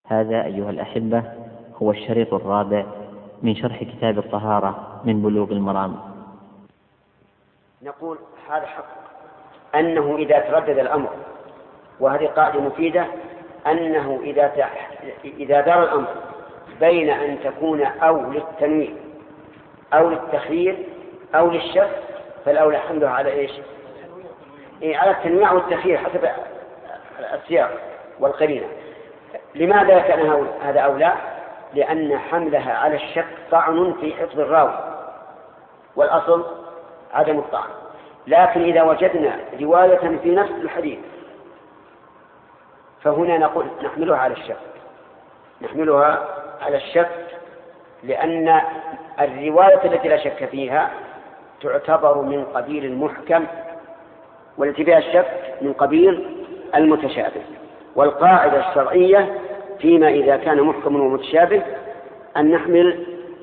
هذا أيها الأحبة هو الشريط الرابع من شرح كتاب الطهارة من بلوغ المرام. نقول هذا حق أنه إذا تردد الأمر، وهذه قاعدة مفيدة، أنه إذا دار الأمر بين أن تكون أو للتنويع أو للتخيير أو للشك، فالأولى حملها على إيش؟ على التنويع والتخيير حسب السياق والقرينة. لماذا كان هذا أولى؟ لأن حملها على الشك طعن في حفظ الراوي، والأصل عدم الطعن. لكن إذا وجدنا رواية في نفس الحديث فهنا نقول نحملها على الشك، لأن الرواية التي لا شك فيها تعتبر من قبيل المحكم، والتي فيها الشك من قبيل المتشابه. والقاعدة الشرعية فيما إذا كان محكم ومتشابه أن نحمل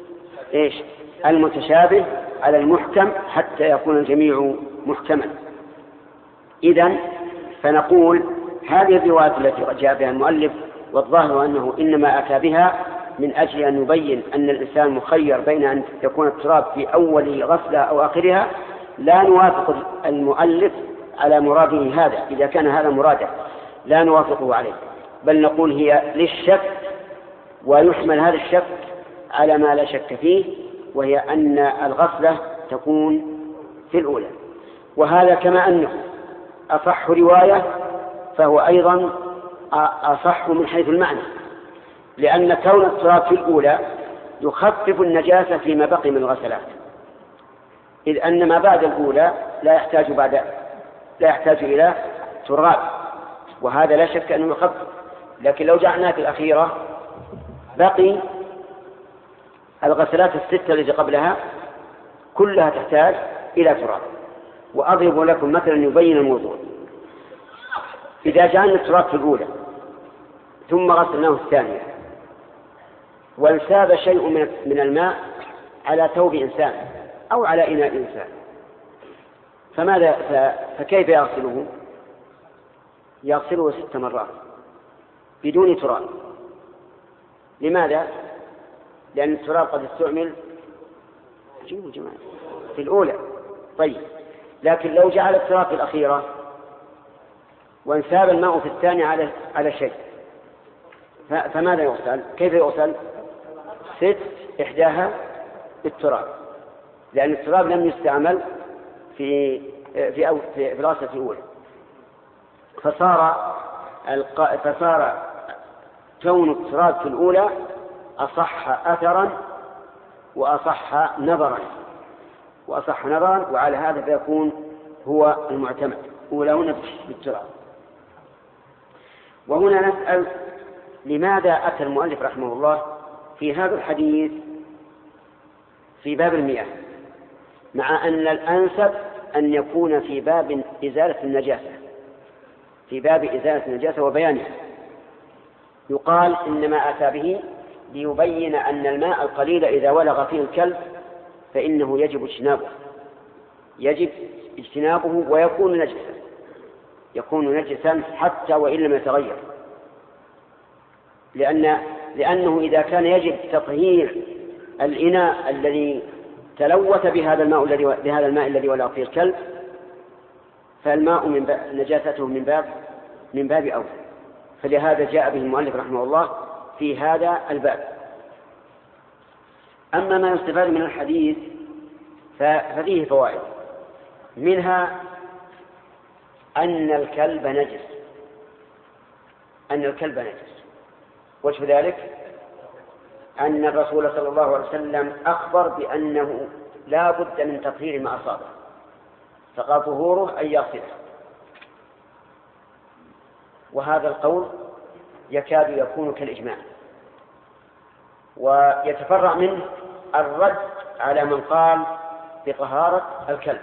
المتشابه على المحكم حتى يكون الجميع محكما. إذن فنقول هذه الروايات التي جاء بها المؤلف والظاهر أنه إنما أتى بها من أجل أن يبين أن الإنسان مخير بين أن يكون التراب في أول غسلة أو آخرها، لا نوافق المؤلف على مراده هذا. إذا كان هذا مراده لا نوافقه عليه، بل نقول هي للشك، ويحمل هذا الشك على ما لا شك فيه، وهي أن الغسلة تكون في الأولى. وهذا كما أنه أصح رواية فهو أيضا أصح من حيث المعنى، لأن كون التراب في الأولى يخفف النجاسة فيما بقي من الغسلات، إذ أن ما بعد الأولى لا يحتاج إلى تراب، وهذا لا شك أنه يخفف. لكن لو جعلناه في الأخيرة بقي الغسلات الستة التي قبلها كلها تحتاج إلى تراب. وأضرب لكم مثلا يبين الموضوع. إذا جعلنا التراب في الأولى ثم غسلناه الثانية وانساب شيء من الماء على ثوب إنسان أو على إناء إنسان، فكيف يغسله؟ يغسله 6 مرات بدون تراب. لماذا؟ لأن التراب قد استعمل في الأولى. طيب، لكن لو جعل التراب في الأخيرة وانساب الماء في الثانية على شيء، فماذا يغسل؟ كيف يغسل؟ 6 إحداها بالتراب، لأن التراب لم يستعمل في الغسلة الأولى. فصار كون التراب في الأولى أصح أثرا وأصح نظرا، وعلى هذا فيكون هو المعتمد أولاهن بالتراب. وهنا نسأل لماذا أتى المؤلف رحمه الله في هذا الحديث في باب المياه، مع أن الأنسب أن يكون في باب إزالة النجاسة وبيانها. يقال إنما أتى به ليبين أن الماء القليل إذا ولغ فيه الكلب فإنه يجب اجتنابه ويكون نجسا حتى وإن لم يتغير، لأنه إذا كان يجب تطهير الإناء الذي تلوث بهذا الماء الذي ولغ فيه الكلب، فالماء نجاسته من باب أول. فلهذا جاء به المؤلف رحمه الله في هذا الباب. أما ما يستفاد من الحديث ففيه فوائد، منها أن الكلب نجس. وجه ذلك أن الرسول صلى الله عليه وسلم أخبر بأنه لا بد من تطهير ما أصابه، فقال طهوره أن يغسله. وهذا القول يكاد يكون كالإجماع، ويتفرع منه الرد على من قال بطهارة الكلب،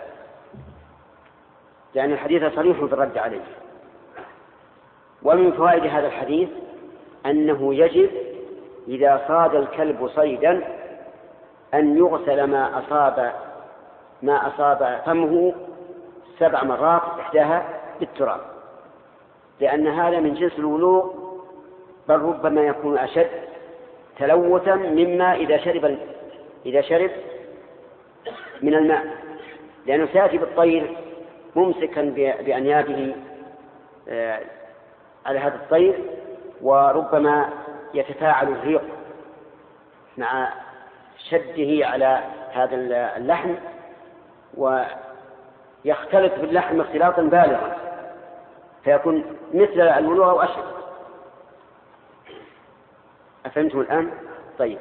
لأن الحديث صريح في الرد عليه. ومن فوائد هذا الحديث أنه يجب إذا صاد الكلب صيدا أن يغسل ما أصاب فمه 7 مرات إحداها بالتراب، لأن هذا من جنس الولوغ بل ربما يكون أشد تلوثا مما إذا شرب من الماء، لأنه سيأتي بالطير ممسكا بأنيابه على هذا الطير، وربما يتفاعل الريق مع شده على هذا اللحم ويختلط باللحم اختلاطا بالغا فيكون مثل الولوغ أو أشد. أفهمتم الآن؟ طيب،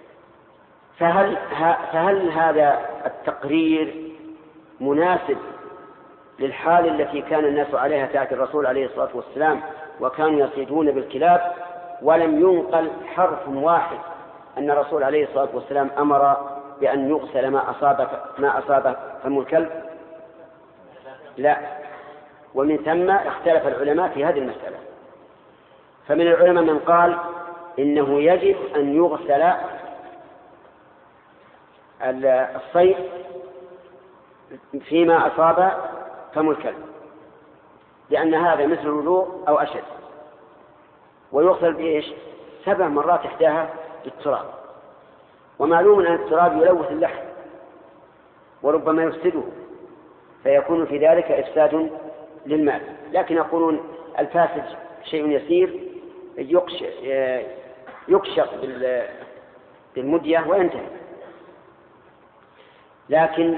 فهل هذا التقرير مناسب للحال التي كان الناس عليها تحت الرسول عليه الصلاة والسلام وكانوا يصيدون بالكلاب، ولم ينقل حرف واحد أن الرسول عليه الصلاة والسلام أمر بأن يغسل ما أصاب فم الكلب؟ لا. ومن ثم اختلف العلماء في هذه المسألة، فمن العلماء من قال إنه يجب أن يغسل الصيد فيما أصاب فم الكلب، لأن هذا مثل الولوغ أو أشد، ويغسل بإيش؟ 7 مرات إحداها بالتراب، ومعلوم أن التراب يلوث اللحم وربما يفسده، فيكون في ذلك إفساد للمال. لكن يقولون الفاسد شيء يسير يكشف بالمدية وينتهي. لكن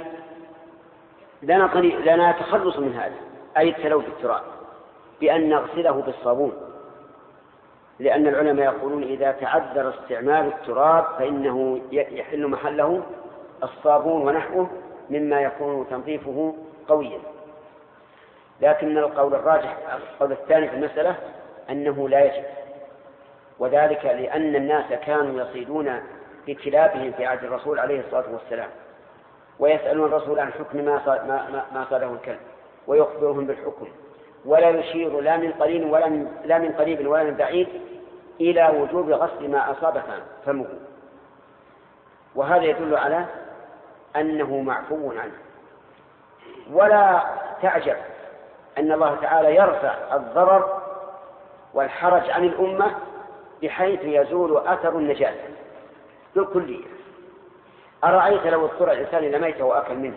لنا تخلص من هذا، أي التلوث بالتراب، بأن نغسله بالصابون، لأن العلماء يقولون إذا تعذر استعمال التراب فإنه يحل محله الصابون ونحوه مما يكون تنظيفه قويا. لكن القول الراجح، القول الثاني في المسألة، أنه لا يجب، وذلك لأن الناس كانوا يصيدون بكلابهم في عهد الرسول عليه الصلاة والسلام، ويسألون الرسول عن حكم ما صاده الكلب ويخبرهم بالحكم، ولا يشير لا من قريب ولا من بعيد إلى وجوب غسل ما أصاب فمه. وهذا يدل على أنه معفو عنه. ولا تعجب أن الله تعالى يرفع الضرر والحرج عن الأمة بحيث يزول أثر النجاسة بالكلية. أرأيت لو اضطر الإنسان إلى ميتة وأكل منها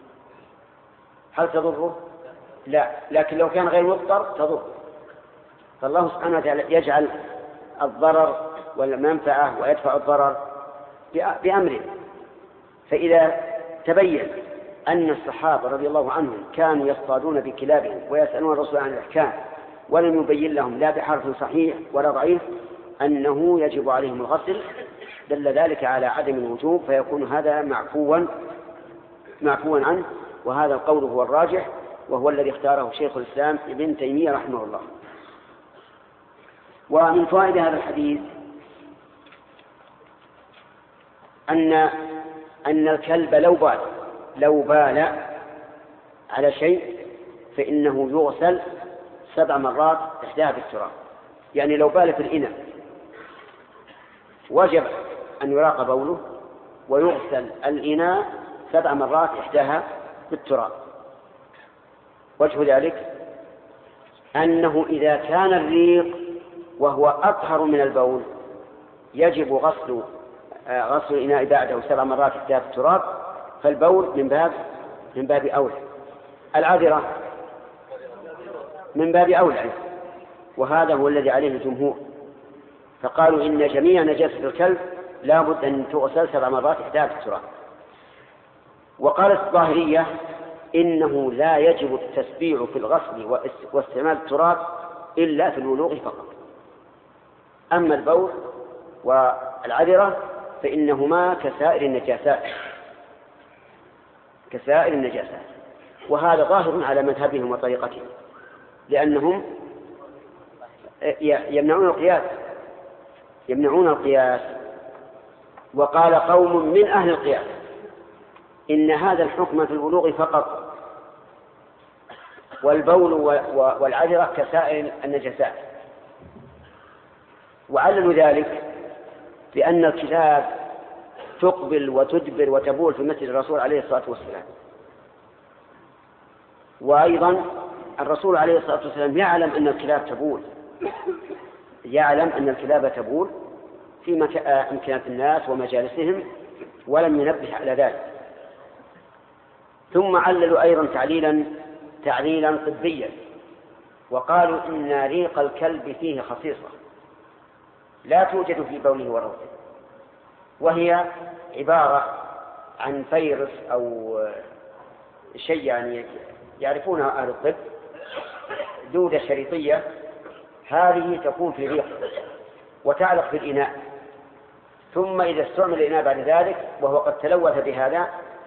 هل تضره؟ لا. لكن لو كان غير مضطر تضر. فالله سبحانه وتعالى يجعل الضرر والمنفعة ويدفع الضرر بأمره. فإذا تبين أن الصحابة رضي الله عنهم كانوا يصطادون بكلابهم ويسألون الرسول عن الأحكام ولم يبين لهم لا بحرف صحيح ولا ضعيف أنه يجب عليهم الغسل، دل ذلك على عدم الوجوب، فيكون هذا معفوا عنه. وهذا القول هو الراجح، وهو الذي اختاره شيخ الإسلام ابن تيمية رحمه الله. ومن فوائد هذا الحديث أن الكلب لو بال على شيء فإنه يغسل 7 مرات إحداها بالتراب. يعني لو بال في الإناء وجب أن يراق بوله ويغسل الإناء 7 مرات إحداها بالتراب. وجه ذلك أنه إذا كان الريق وهو أطهر من البول يجب غسل الإناء بعده 7 مرات إحداها بالتراب، فالبول من باب أولى، العذرة من باب أولى، وهذا هو الذي عليه الجمهور، فقالوا إن جميع نجاسة الكلب لا بد أن تغسل 7 مرات إحداها بالتراب. وقالت الظاهرية إنه لا يجب التسبيع في الغسل واستعمال التراب إلا في الولوغ فقط، أما البول والعذرة فإنهما كسائر النجاسات. وهذا ظاهر على مذهبهم وطريقتهم، لأنهم يمنعون القياس. وقال قوم من أهل القياس إن هذا الحكم في الولوغ فقط، والبول والعذرة كسائر النجاسات، وعللوا ذلك بأن الكلاب تقبل وتدبر وتبول في مسجد الرسول عليه الصلاة والسلام، وأيضا الرسول عليه الصلاة والسلام يعلم أن الكلاب تبول، يعلم أن الكلاب تبول في أمكنة الناس ومجالسهم ولم ينبه على ذلك. ثم عللوا أيضا تعليلا طبيا، وقالوا إن ريق الكلب فيه خصيصة لا توجد في بوله وروثه، وهي عبارة عن فيروس أو شيء يعني يعرفونها أهل الطب، دودة شريطية، هذه تكون في الريق وتعلق في الإناء، ثم إذا استعمل الإناء بعد ذلك وهو قد تلوث بهذا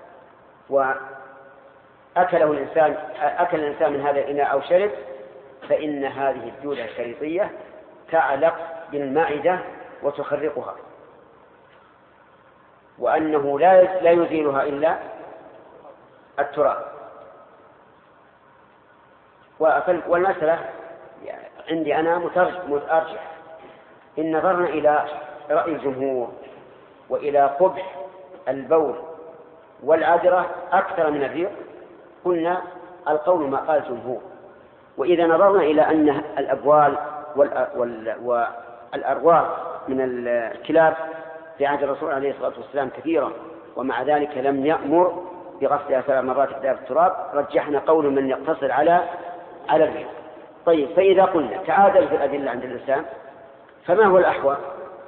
أكل الإنسان من هذا الإناء أو شرب، فإن هذه الدودة الشريطية تعلق بالمعدة وتخرقها، وأنه لا يزيلها إلا التراب. والمسألة عندي أنا متأرجح، إن نظرنا إلى رأي الجمهور وإلى قبح البول والعذرة أكثر من الريق، قلنا القول ما قال الجمهور. وإذا نظرنا إلى أن الأبوال والأرواح من الكلاب في عهد الرسول عليه الصلاة والسلام كثيرة، ومع ذلك لم يأمر بغسلها 7 مرات إحدى التراب، رجحنا قول من يقتصر على الريق. طيب، فإذا قلنا تعادل في الأدلة عند الإنسان، فما هو الأحوى؟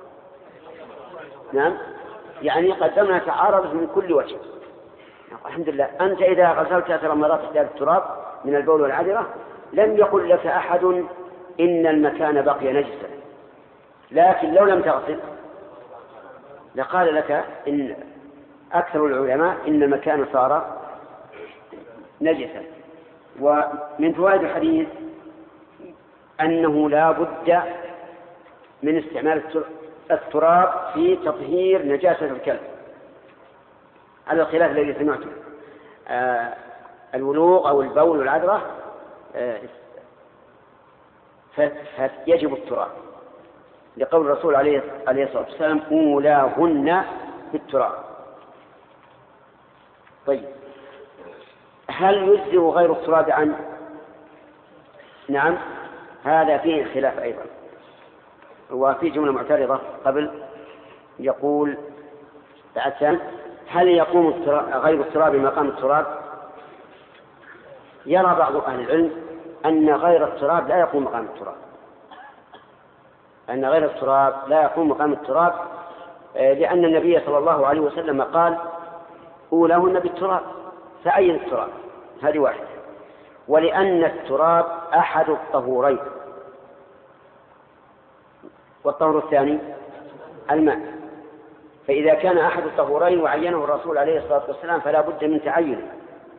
نعم، يعني قدمنا تعارض من كل وجه. الحمد لله، أنت إذا غسلت 7 مرات إحدى التراب من البول والعذرة لم يقل لك أحد إن المكان بقي نجسا، لكن لو لم تغسل لقال لك إن أكثر العلماء إن المكان صار نجسا. ومن فوائد الحديث أنه لا بد من استعمال التراب في تطهير نجاسة الكلب، على الخلاف الذي سمعته. الولوغ أو البول والعذرة فيجب التراب، لقول الرسول عليه الصلاة والسلام أولاهن بالتراب. طيب، هل يجزئ غير التراب عنه؟ نعم، هذا فيه خلاف أيضا. وفي جملة معترضة قبل يقول بعد هل يقوم غير التراب مقام التراب؟ يرى بعض أهل العلم أن غير التراب لا يقوم مقام التراب، أن غير التراب لا يقوم مقام التراب، لأن النبي صلى الله عليه وسلم قال أولاهن بالتراب، فأين التراب؟ هذه واحدة. ولأن التراب أحد الطهورين، والطهور الثاني الماء، فإذا كان أحد الطهورين وعينه الرسول عليه الصلاة والسلام فلا بد من تعينه.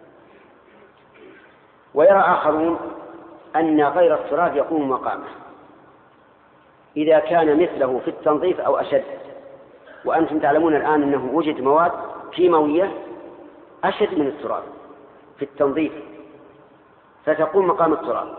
ويرى آخرون أن غير التراب يقوم مقامه إذا كان مثله في التنظيف أو أشد. وأنتم تعلمون الآن أنه وجد مواد كيماوية أشد من التراب في التنظيف، فتقوم مقام التراب.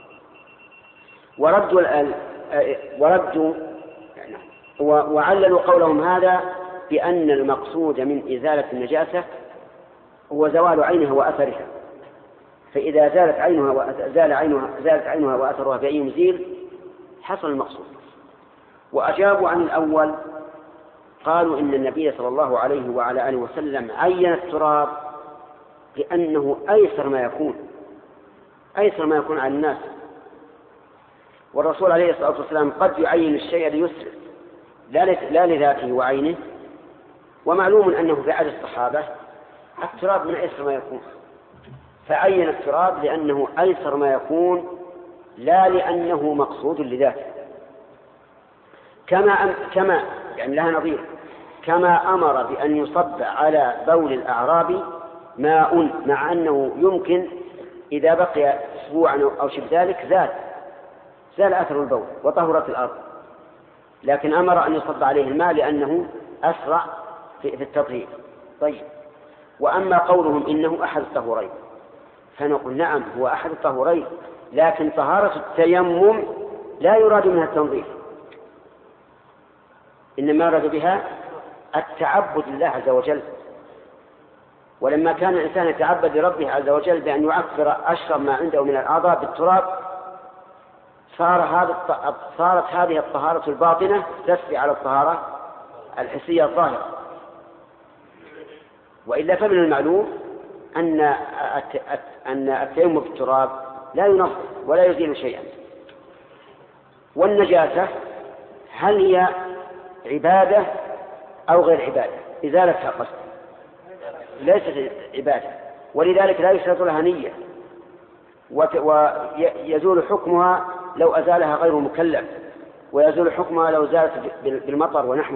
وعللوا قولهم هذا بأن المقصود من إزالة النجاسة هو زوال عينها وأثرها، فإذا زالت عينها وأثرها بأي مزيل حصل المقصود. وأجابوا عن الأول، قالوا إن النبي صلى الله عليه وعلى آله وسلم عين التراب لأنه أيسر ما يكون على الناس، والرسول عليه الصلاة والسلام قد يعين الشيء ليسر لا لذاته وعينه، ومعلوم أنه في عهد الصحابة التراب من أيسر ما يكون، فعين التراب لأنه أيسر ما يكون لا لأنه مقصود لذاته. كما يعني لها نظير، كما أمر بأن يصب على بول الأعراب ماء، مع أنه يمكن إذا بقي أسبوعا أو شبه ذلك زال أثر البول وطهرت الأرض، لكن أمر أن يصب عليه الماء لأنه أسرع في التطهير. طيب، وأما قولهم إنه أحد الطهورين، فنقول نعم هو أحد الطهورين، لكن طهارة التيمم لا يراد منها التنظيف، إنما يراد بها التعبد لله عز وجل. ولما كان الإنسان يتعبد لربه عز وجل بأن يعفر أشرب ما عنده من الأعضاء بالتراب، صارت هذه الطهارة الباطنة تسري على الطهارة الحسية الظاهرة. وإلا فمن المعلوم أن التيمم بالتراب لا ينظف ولا يزيل شيئا. والنجاسة هل هي عبادة أو غير عبادة؟ إزالتها قصد ليست عبادة، ولذلك لا يشترط لها نية، ويزول حكمها لو أزالها غير مكلف، ويزول حكمها لو زالت بالمطر ونحوه.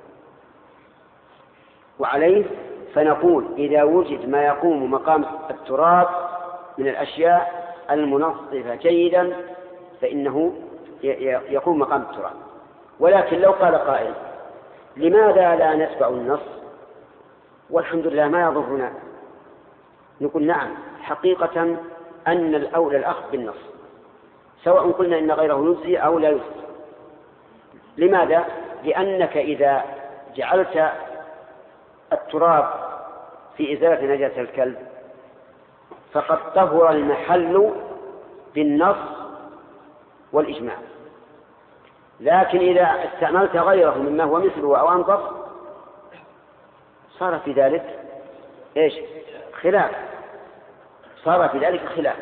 وعليه فنقول إذا وجد ما يقوم مقام التراب من الأشياء المنظفة جيدا فإنه يقوم مقام التراب. ولكن لو قال قائل لماذا لا نتبع النص والحمد لله ما يضرنا، نقول نعم حقيقة أن الأولى الأخذ بالنص، سواء قلنا إن غيره يجزي أو لا يجزي. لماذا؟ لأنك إذا جعلت التراب في إزالة نجاسة الكلب فقد طهر المحل بالنص والإجماع. لكن إذا استعملت غيره مما هو مثله أو أنظف صار في ذلك خلاف، صار في ذلك خلاف.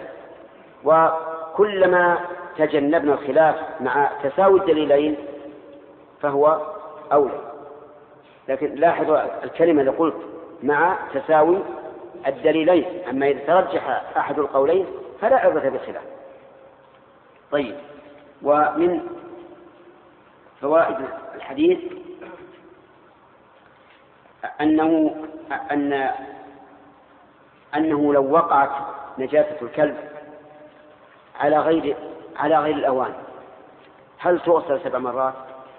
وكلما تجنبنا الخلاف مع تساوي الدليلين فهو أولى. لكن لاحظوا الكلمة اللي قلت مع تساوي الدليلين، أما إذا ترجح أحد القولين فلا عبرة بالخلاف. طيب، ومن فوائد الحديث أنه لو وقعت نجاسة الكلب على غير الأوان هل تغسل 7 مرات؟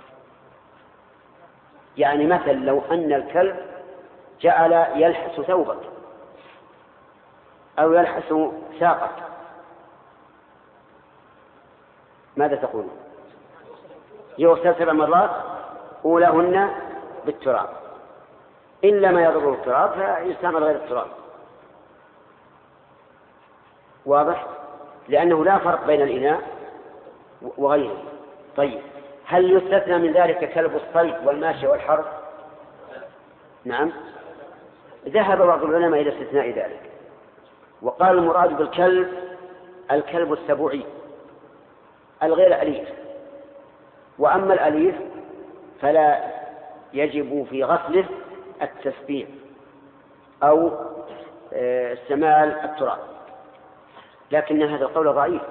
يعني مثلا لو أن الكلب جعل يلحس ثوبك أو يلحس ساقك ماذا تقول؟ يغسل 7 مرات أولاهن بالتراب، إلا ما يضر التراب فيستعمل غير التراب. واضح؟ لأنه لا فرق بين الإناء وغيره. طيب، هل يستثنى من ذلك كلب الصيد والماشي والحرث؟ نعم، ذهب بعض العلماء إلى استثناء ذلك، وقال المراد بالكلب الكلب السبوعي الغير أليف. وأما الأليف فلا يجب في غسله التسبيح أو استعمال التراب. لكن هذا القول ضعيف،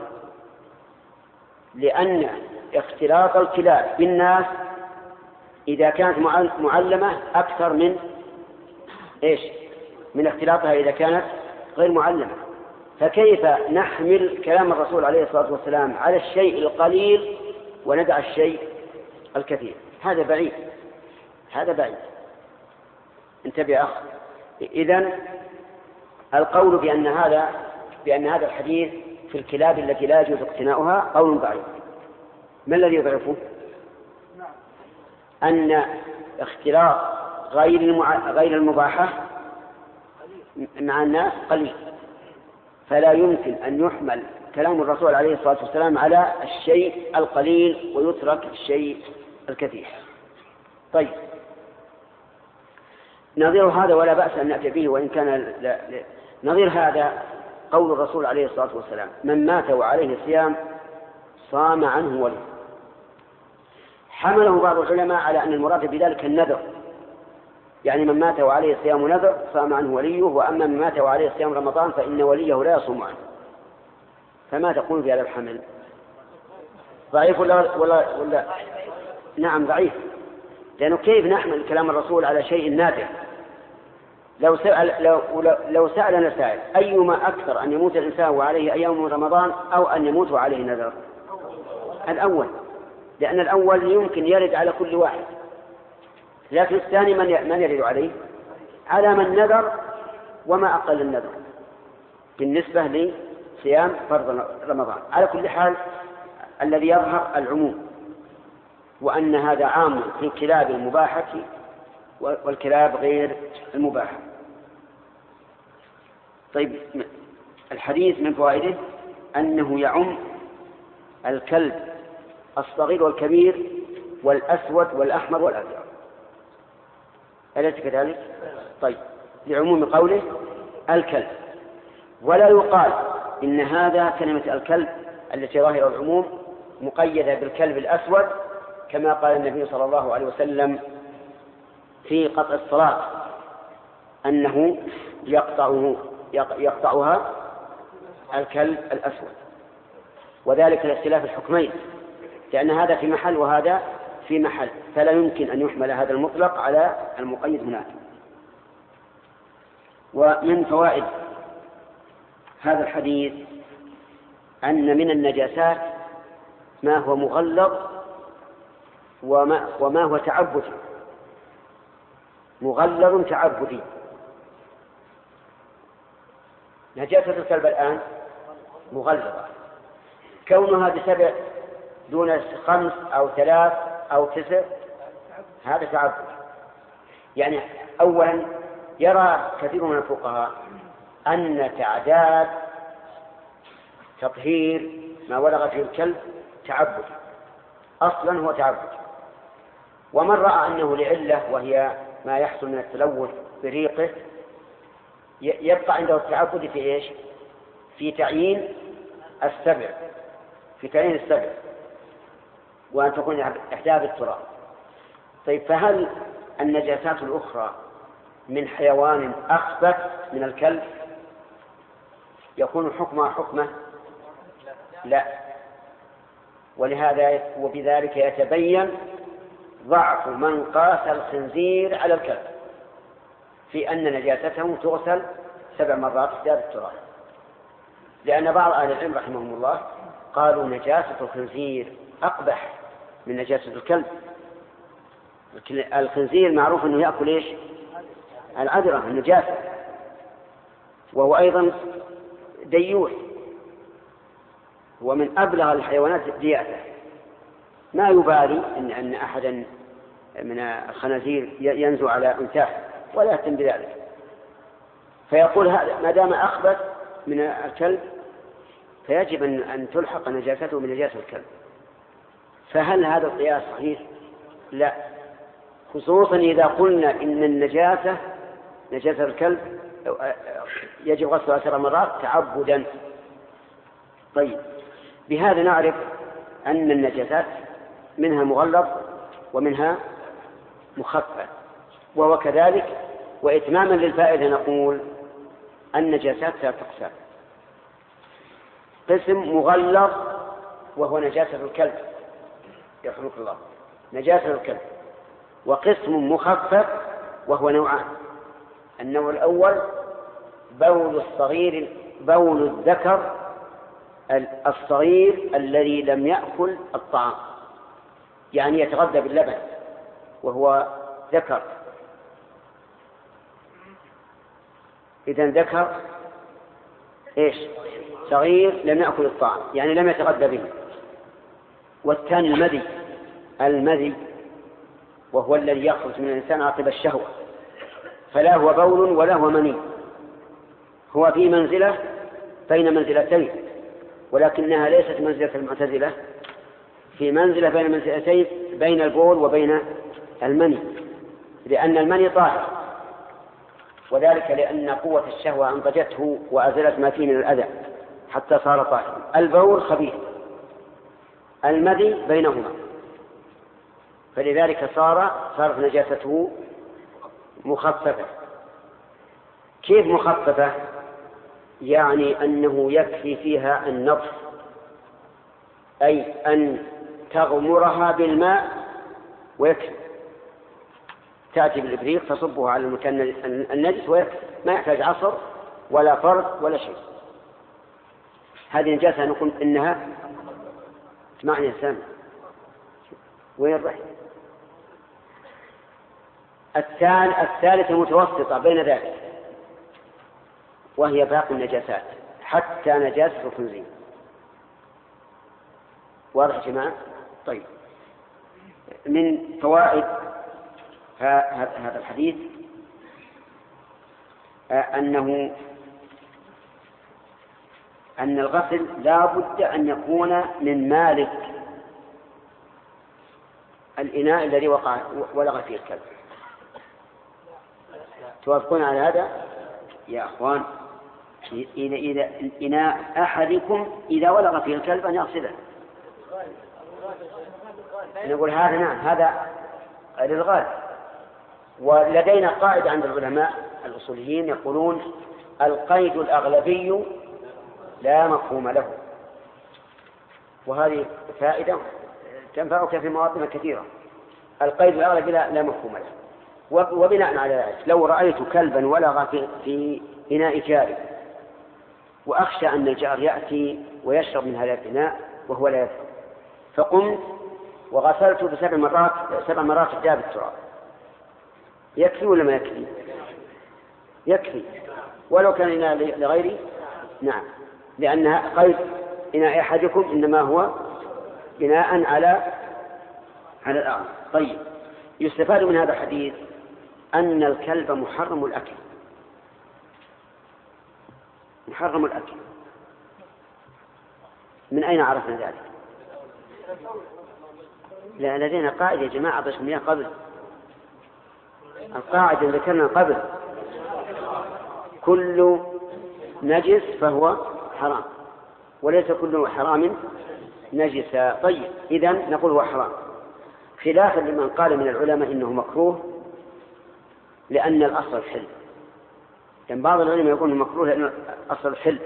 لأن اختلاط الكلاب بالناس إذا كانت معلمة أكثر من اختلاطها إذا كانت غير معلمة. فكيف نحمل كلام الرسول عليه الصلاة والسلام على الشيء القليل وندع الشيء الكثير؟ هذا بعيد، هذا بعيد. انتبه يا أخ. إذن القول بأن هذا الحديث في الكلاب التي لا يجوز اقتناؤها قول ضعيف. ما الذي يضعفه؟ أن اختلاط غير المباحة مع الناس قليل، فلا يمكن أن يحمل كلام الرسول عليه الصلاة والسلام على الشيء القليل ويترك الشيء الكثير. طيب، نظير هذا ولا بأس أن نأتي به وإن كان نظير هذا قول الرسول عليه الصلاة والسلام: من مات وعليه صيام صام عنه وليه. حمله بعض العلماء على أن المراد بذلك النذر، يعني من مات وعليه صيام نذر صام عنه وليه، وأما من مات وعليه صيام رمضان فإن وليه لا يصوم عنه. فما تقول في هذا الحمل؟ ضعيف ولا نعم ضعيف، لأنه كيف نحمل كلام الرسول على شيء نادر؟ لو سألنا سائل أيما أكثر أن يموت الإنسان وعليه أيام من رمضان أو أن يموت وعليه نذر؟ الأول، لأن الأول يمكن يرد على كل واحد، لكن الثاني من يرد عليه؟ على من نذر وما أقل النذر بالنسبة لصيام فرض رمضان. على كل حال الذي يظهر العموم، وأن هذا عام في الكلاب المباحة والكلاب غير المباحة. طيب، الحديث من فوائده أنه يعم الكلب الصغير والكبير والأسود والأحمر والأبيض، أليس كذلك؟ طيب، لعموم قوله الكلب. ولا يقال إن هذا كلمة الكلب التي ظاهر العموم مقيدة بالكلب الأسود، كما قال النبي صلى الله عليه وسلم في قطع الصلاة أنه يقطعها الكلب الأسود، وذلك لاختلاف الحكمين، لأن هذا في محل وهذا في محل، فلا يمكن أن يحمل هذا المطلق على المقيد هناك. ومن فوائد هذا الحديث أن من النجاسات ما هو مغلظ وما هو تعبدي، مغلظ تعبدي. نجاسة الكلب الآن مغلظة، كونها ب7 دون 5 أو 3 أو 9 هذا تعبد. يعني أولا يرى كثير من الفقهاء أن تعداد تطهير ما ولغ فيه الكلب تعبد، أصلا هو تعبد. ومن رأى أنه لعلة وهي ما يحصل من التلوث بريقه يبقى عنده التعبد في إيش؟ في تعيين السبع، في تعيين السبع، وأن تكون إحدى بالتراب. طيب، فهل النجاسات الأخرى من حيوان أخبث من الكلب يكون حكمها حكمه؟ لا. ولهذا وبذلك يتبين ضعف من قاس الخنزير على الكلب في أن نجاسته تغسل 7 مرات إحدى بالتراب، لأن بعض أهل العلم رحمهم الله قالوا نجاسة الخنزير أقبح من نجاسة الكلب. الخنزير معروف أنه يأكل إيش؟ العذرة، النجاسة، وهو أيضا ديوث، ومن أبلغ الحيوانات دياثة، ما يبالي أن أحدا من الخنازير ينزو على أنثاه ولا يهتم بذلك، فيقول هذا ما دام أخبث من الكلب فيجب أن تلحق نجاسته بنجاسة الكلب. فهل هذا القياس صحيح؟ لا، خصوصا إذا قلنا إن النجاسة نجاسة الكلب يجب غسلها 7 مرات تعبدا. طيب، بهذا نعرف أن النجاسات منها مغلظ ومنها مخفف، وهو كذلك. وإتماما للفائدة نقول النجاسات 3 أقسام: قسم مغلظ وهو نجاسة الكلب يرحمك الله، نجاسة الكلب، وقسم مخفف وهو نوعان: النوع الأول بول الذكر الصغير الذي لم يأكل الطعام، يعني يتغذى باللبن وهو ذكر. إذن ذكر إيش؟ صغير لم يأكل الطعام، يعني لم يتغذى به. والثاني المذي وهو الذي يخرج من الإنسان عقب الشهوة، فلا هو بول ولا هو مني، هو في منزلة بين منزلتين، ولكنها ليست منزلة المعتزلة، في منزلة بين منزلتين بين البول وبين المني، لأن المني طاهر، وذلك لأن قوة الشهوة أنضجته وأزلت ما فيه من الأذى حتى صار طاهرا. البول خبيث، المذي بينهما، فلذلك صارت نجاسته مخففة. كيف مخففة؟ يعني أنه يكفي فيها النظف، أي أن تغمرها بالماء ويكفي، تأتي بالإبريق تصبه على المكان النجس ويكفي، ما يحتاج عصر ولا فرد ولا شيء. هذه نجاسة نقول إنها معنى سامع. وين الرحم؟ الثالثة متوسطة بين ذلك، وهي باقي النجاسات حتى نجاسة الخنزير. واضح يا جماعة؟ طيب، من فوائد هذا الحديث أنه أن الغسل لا بد أن يكون من مالك الإناء الذي ولغ فيه الكلب. توافقون على هذا يا أخوان؟ إذا إناء أحدكم إذا ولغ فيه الكلب أن يغسله. نقول هذا نعم، هذا للغالب. ولدينا قاعدة عند العلماء الأصوليين يقولون القيد الأغلبي لا مفهوم له، وهذه فائدة تنفعك في مواطن كثيرة. القيد الأغلبي لا مفهوم له، وبناء على ذلك لو رأيت كلبا ولغ في إناء جاري وأخشى أن الجار يأتي ويشرب من هذا الإناء وهو لا يدري، فقمت وغسلته سبع مرات جاب التراب، يكفي ولا ما يكفي؟ يكفي ولو كان إناء لغيري. نعم، لأنها قيد إناء أحدكم إنما هو بناء على الأعلى. طيب، يستفاد من هذا الحديث أن الكلب محرم الأكل. محرم الأكل من أين عرفنا ذلك؟ لا، لدينا قاعدة يا جماعة بشمية قبل القاعدة ذكرنا قبل: كل نجس فهو حرام وليس كل حرام نجسا. طيب، إذن نقول هو حرام، خلافا لمن قال من العلماء إنه مكروه لأن الأصل حل. يعني بعض العلماء يقول مكروه لأن الأصل حل،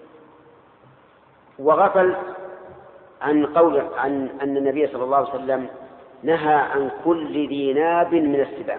وغفل عن أن النبي صلى الله عليه وسلم نهى عن كل ذي ناب من السباع،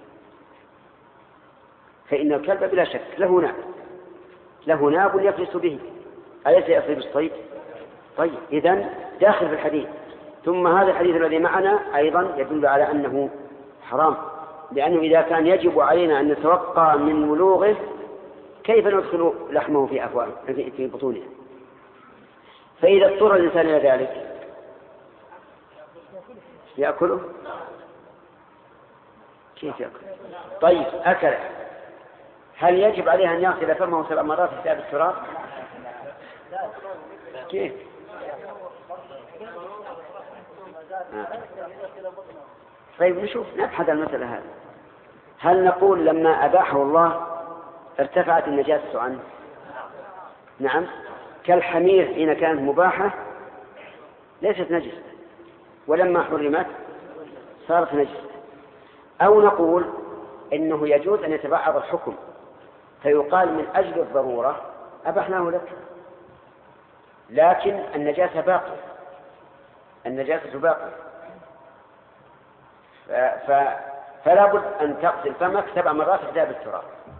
فإن الكلب بلا شك له ناب يفلس به، أليس يأخذ بالصيد؟ طيب، إذن داخل في الحديث. ثم هذا الحديث الذي معنا أيضا يدل على أنه حرام، لأنه إذا كان يجب علينا أن نتوقع من ولوغه كيف ندخل لحمه في بطونه؟ فإذا اضطر الإنسان إلى ذلك يأكله. كيف يأكل؟ طيب، أكله، هل يجب عليه أن يغسل فمه 7 مرات في ثابت التراب؟ كيف؟ طيب، نبحث المسألة هذه. هل نقول لما أباحه الله ارتفعت النجاسة عنه؟ نعم، كالحمير حين كانت مباحة ليست نجسة، ولما حرمت صارت نجسة. أو نقول إنه يجوز أن يتبعض الحكم فيقال من أجل الضرورة أبحناه لك، لكن النجاسة باقية، فلا بد أن تغسل فمك 7 مرات بذاب التراب.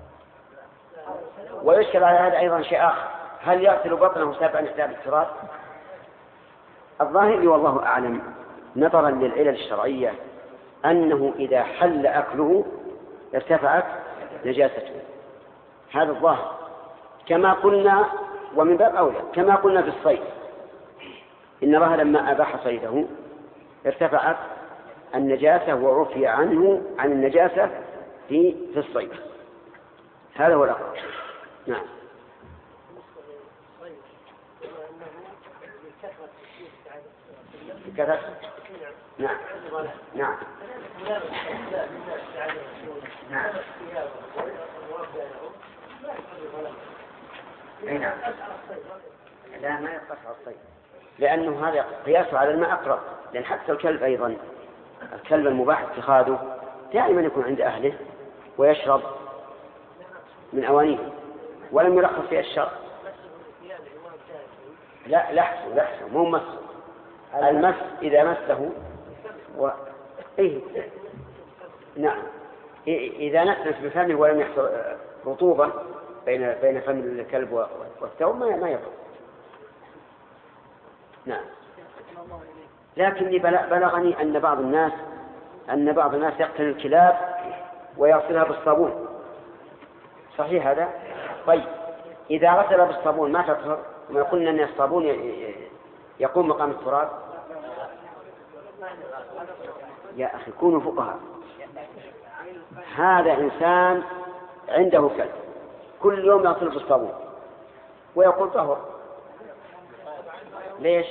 ويشكل على هذا أيضا شيء آخر: هل يغسل بطنه 7 بذاب التراب؟ الظاهر والله أعلم نظرا للعلل الشرعية أنه إذا حل أكله ارتفعت نجاسته. هذا الظاهر، كما قلنا، ومن باب أولى كما قلنا في الصيد، إن الله لما أباح صيده ارتفعت النجاسة وعفي عنه عن النجاسة في الصيد. هذا هو الأقرب. نعم. كذا. نعم. نعم. نعم. نعم. لا، ما يقتصر الصيد، لأنه هذا قياسه على الماء أقرب، لأن حتى الكلب أيضا، الكلب المباح اتخاذه دائما يكون عند أهله ويشرب من أوانيه ولم يرخص في الشرع. لا، لحسه مو مس. المس إذا مسه إيه؟ نعم، إذا نفس بفمه ولم يحصل رطوبة بين فم الكلب والثوب ما يضر. نعم. لكني بلغني أن بعض الناس يقتل الكلاب ويغسلها بالصابون. صحيح هذا؟ طيب، إذا غسل بالصابون ما تطهر؟ ما قلنا أن الصابون يقوم مقام التراب؟ يا أخي كونوا فقهاء. هذا إنسان عنده كلب كل يوم يغسل بالصابون ويقول طهر، ليش؟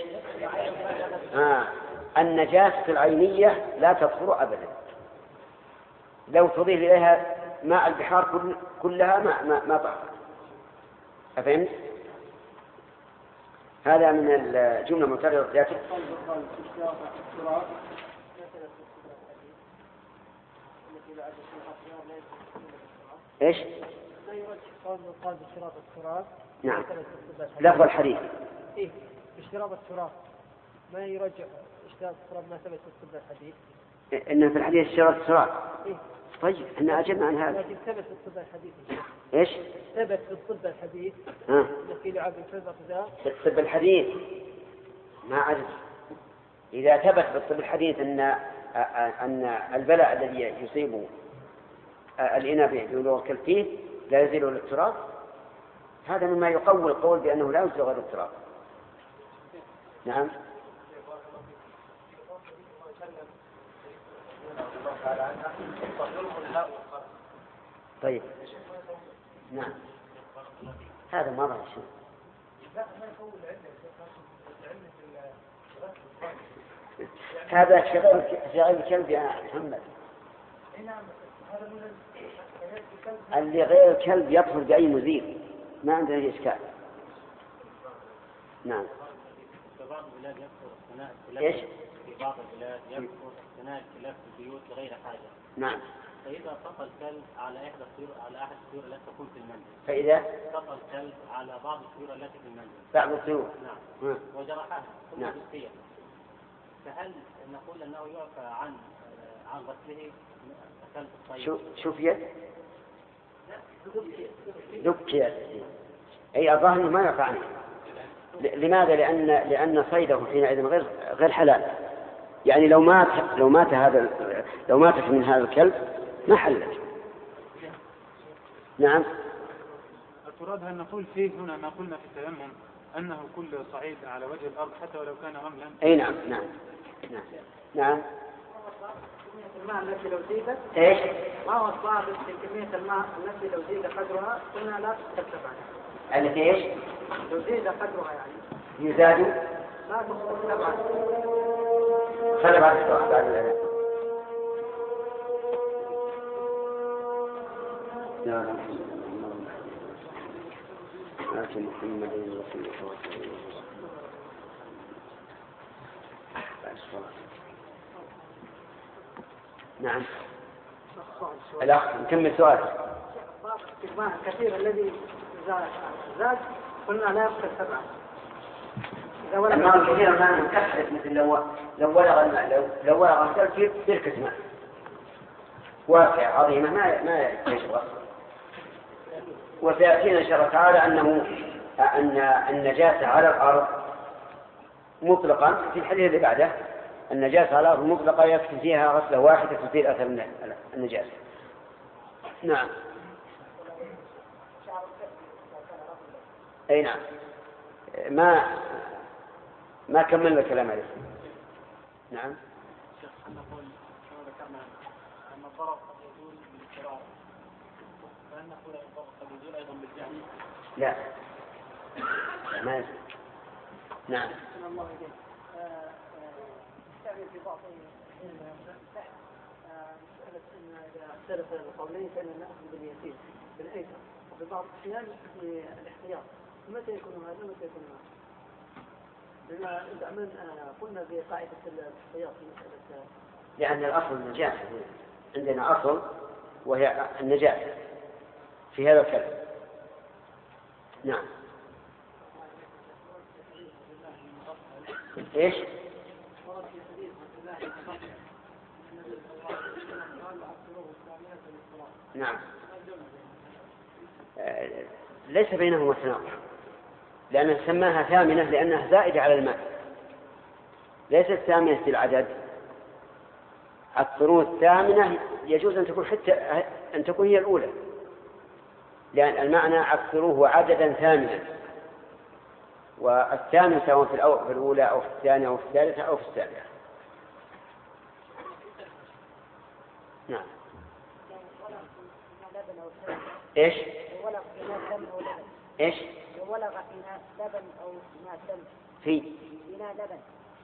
النجاسة العينية لا تطهر أبدا، لو تضيف إليها ماء البحار كلها ما طهر. أفهمت؟ هذا من الجملة المعترضة. لكن ايش؟ نعم، لفظ الحديث إيه اشتراط التراب ما يرجع اشتراط التراب ما ثبت في الطب الحديث. إنه في الحديث اشتراط التراب. إيه؟ طيب احنا أجبنا عن هذا. لكن ثبت في الطب الحديث. ايش؟ ثبت في الطب الحديث. في لعاب الفضة ذا. في الطب الحديث ما عجب. إذا ثبت في الطب الحديث أن البلاء الذي يصيب الإناء بلوغ الكلب لا يزيله الاضطراب، هذا مما يقوي القول بأنه لا يزيل غير الاضطراب. نعم. طيب نعم، هذا ما ظهر شيء. هذا شغل الكلب يا محمد. اللي غير الكلب يطهر بأي مزيل، ما عندنا أي إشكال. نعم. في بعض البلاد يكثر اقتناء إيش؟ في بعض البلاد يكثر اقتناء الكلاب في البيوت لغير حاجة. نعم. فإذا سقى الكلب على أحد الطيور التي تكون في المنزل. فإذا سقى الكلب على بعض الطيور التي في المنزل. بعض الطيور. نعم. وجرحها. نعم. فهل نقول أنه يعفى عن غسله الكلب الطيب؟ شوف يد دكيت. أي الظاهر ما يعفى عنه. لماذا؟ لأن صيده حينئذ غير حلال. يعني لو ماتت من هذا الكلب ما حلت. نعم. التراب هل نقول فيه هنا ما قلنا في التيمم أنه كل صعيد على وجه الأرض حتى ولو كان رملا؟ أي نعم نعم نعم نعم. الماء التي لو زيدت ايش؟ ما هو الضابط في كمية الماء التي لو زيد قدرها قلنا لا تكتب عنها؟ التي ايش؟ لو زيد قدرها يعني يزاد لا تكتب عنها. خلي بعد السؤال بعد الأذان. يا رب محمد رسول الله. نعم. الأخ نكمل سؤال. كثير الذي زاد قلنا لا يقتل سبعة. الماء كثيرا ما نكحلت مثل لو ولغ الكلب في بركة ماء واسعة عظيمة ما يشرب. وسيأتينا إن شاء الله تعالى أن النجاسة على الأرض مطلقا في الحديث اللي بعده، النجاسة على الأرض مطلقة يكفي فيها غسلة واحدة تزيل أثر النجاسة. نعم. أي نعم. ما كملنا الكلام عليه. نعم. نقول كما ذكرنا أن الضرر قد يزول بالاضطرار، فهل نقول الضرر قد يزول أيضا بالجهل؟ لا ما يزول. نعم. في بعض إذا اختلف القولين فإن نأخذ باليسير بالأيسر، وفي بعض الأحيان بالاحتياط. متى يكون هذا ومتى يكون هذا؟ لما دائما قلنا بقاعدة الاحتياط في مسألة، لأن الأصل النجاسة، عندنا أصل وهي النجاسة في هذا الكلام. نعم. إيش؟ نعم. ليس بينهما تناقض، لأن سماها ثامنة لأنها زائدة على الماء، ليست ثامنة في العدد. القرون الثامنة يجوز أن تكون هي الأولى، لأن المعنى أكثروه عددا ثامنا، والثامن سواء في الأولى أو في الثانية أو في الثالثة أو في السابعة. نعم. إيش؟ إيش؟ ولغ إناء لبن أو ماء دم في لبن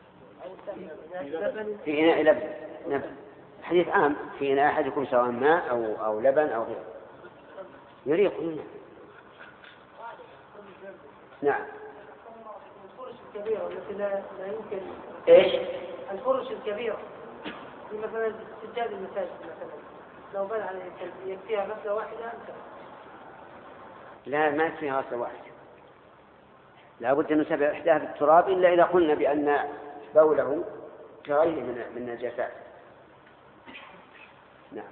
في إناء لبن. حديث عام في إناء أحدكم سواء ماء أو لبن أو غيره يريق منه. نعم. الفرش الكبيرة التي لا يمكن إيش؟ الفرش الكبيرة في مثلا سجاد المساجد مثلا لو بنى عليه يكفيها غسلة واحدة أمسك. لا ما يكفيها غسلة واحدة، لا بد أن نسبع إحداها بالتراب إلا إذا قلنا بأن بوله كغيره من النجاسات. نعم.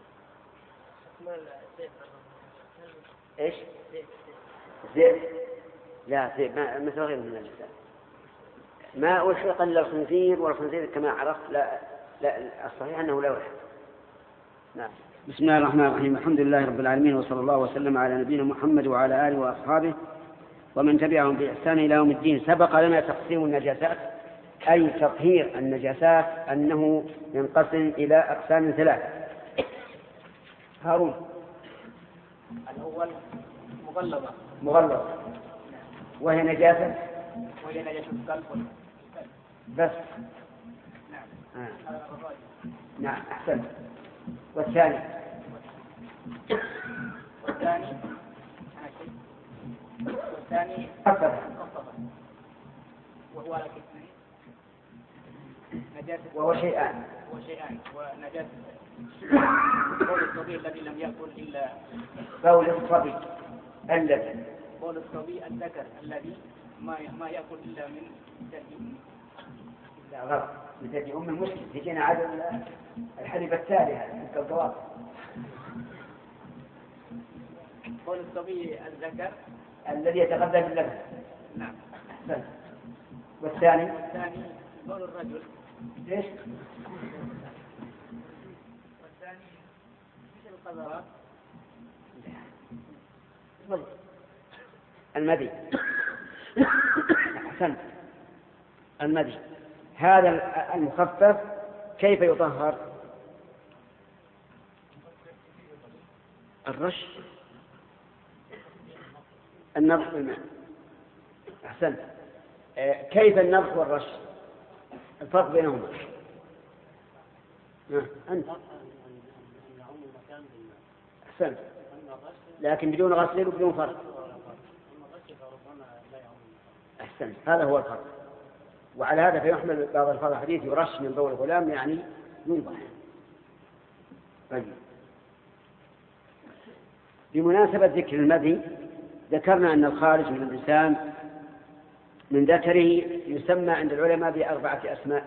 إيش؟ زيت؟ لا زيت مثل غيره من النجاسات. ما ألحق إلا الخنزير، والخنزير كما عرفت لا الصحيح أنه لا يلحق. نعم. بسم الله الرحمن الرحيم. الحمد لله رب العالمين، وصلى الله وسلم على نبينا محمد وعلى آله وأصحابه ومن تبعهم بإحسان إلى يوم الدين. سبق لنا تقسيم النجاسات، أي تطهير النجاسات، أنه ينقسم إلى أقسام ثلاث. هارون. الأول مغلظة وهي نجاسة القلب بس. نعم أحسن. والثاني أكثر وهو على كتنين نجاسة وهو شيئان ونجاسة بول الصبي الذي لم يأكل إلا بول الصبي الذكر الذي ما يأكل إلا من ثدي. لا غلط، من ثدي أم المسلم. تجينا عدد الحليب التالي من الضوابط. بول الصبي الذكر الذي يتغذى باللبن. نعم. أحسن. والثاني بول الرجل. ايش؟ والثاني مثل القذرات. المذي. أحسن. المذي هذا المخفف كيف يطهر؟ الرش، النضح بالماء. أحسن. كيف النضح والرش؟ الفرق بينهما. أنت أحسن، لكن بدون غسل وبدون فرق. أحسن، هذا هو الفرق. وعلى هذا فيحمل بعض الفاظ الحديث يرش من بول الغلام يعني ينضح. طيب، بمناسبة ذكر المذي ذكرنا أن الخارج من الإنسان من ذكره يسمى عند العلماء بأربعة أسماء.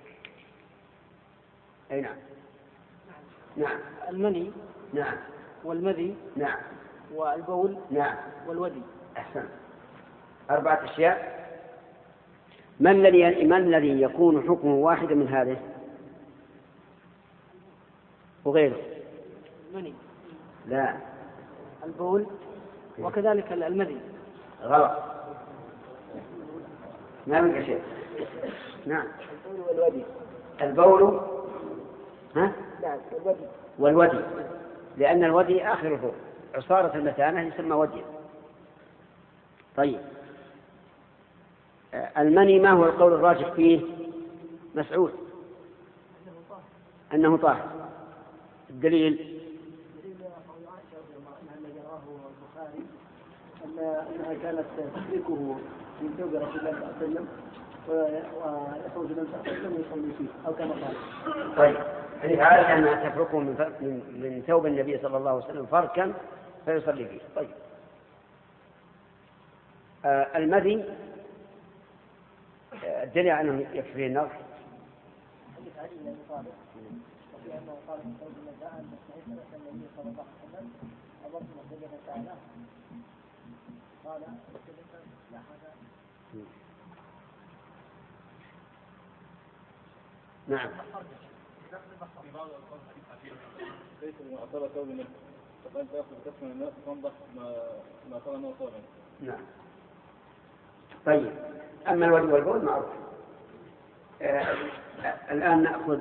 أي نعم. نعم. المني. نعم. والمذي. نعم. والبول. نعم. والودي. أحسن، أربعة أشياء. ما الذي يكون حكمه واحدا من هذه وغيره؟ المني. لا. البول وكذلك المذي. غلط، ما من شيء. نعم. البول والودي. البول نعم. والودي، لأن الودي آخره عصارة المثانة يسمى ودي. طيب، المني ما هو القول الراجح فيه؟ مسعود أنه طاهر. الدليل أنها كانت تشركه من ثوب رسول الله صلى الله عليه وسلم ويخرج من صلى الله عليه وسلم ويصلي فيه أو كما قال. طيب، حديث عائشة أنها تفركه من ثوب النبي صلى الله عليه وسلم فركا فيصلي فيه. طيب، المذي الدليل أنه يكفيه النظر. حديث علي بن أبي طالب وفي أنه قال من ثوب النساء أن تستحق النبي صلى الله عليه وسلم أمرت من تعالى قال لا هذا. نعم. ليس من أثار ثوب النبي فقال تأخذ كف من الناس تنضح ما أثار أنه صار. نعم. طيب، أما الودي والبول معروف. الآن نأخذ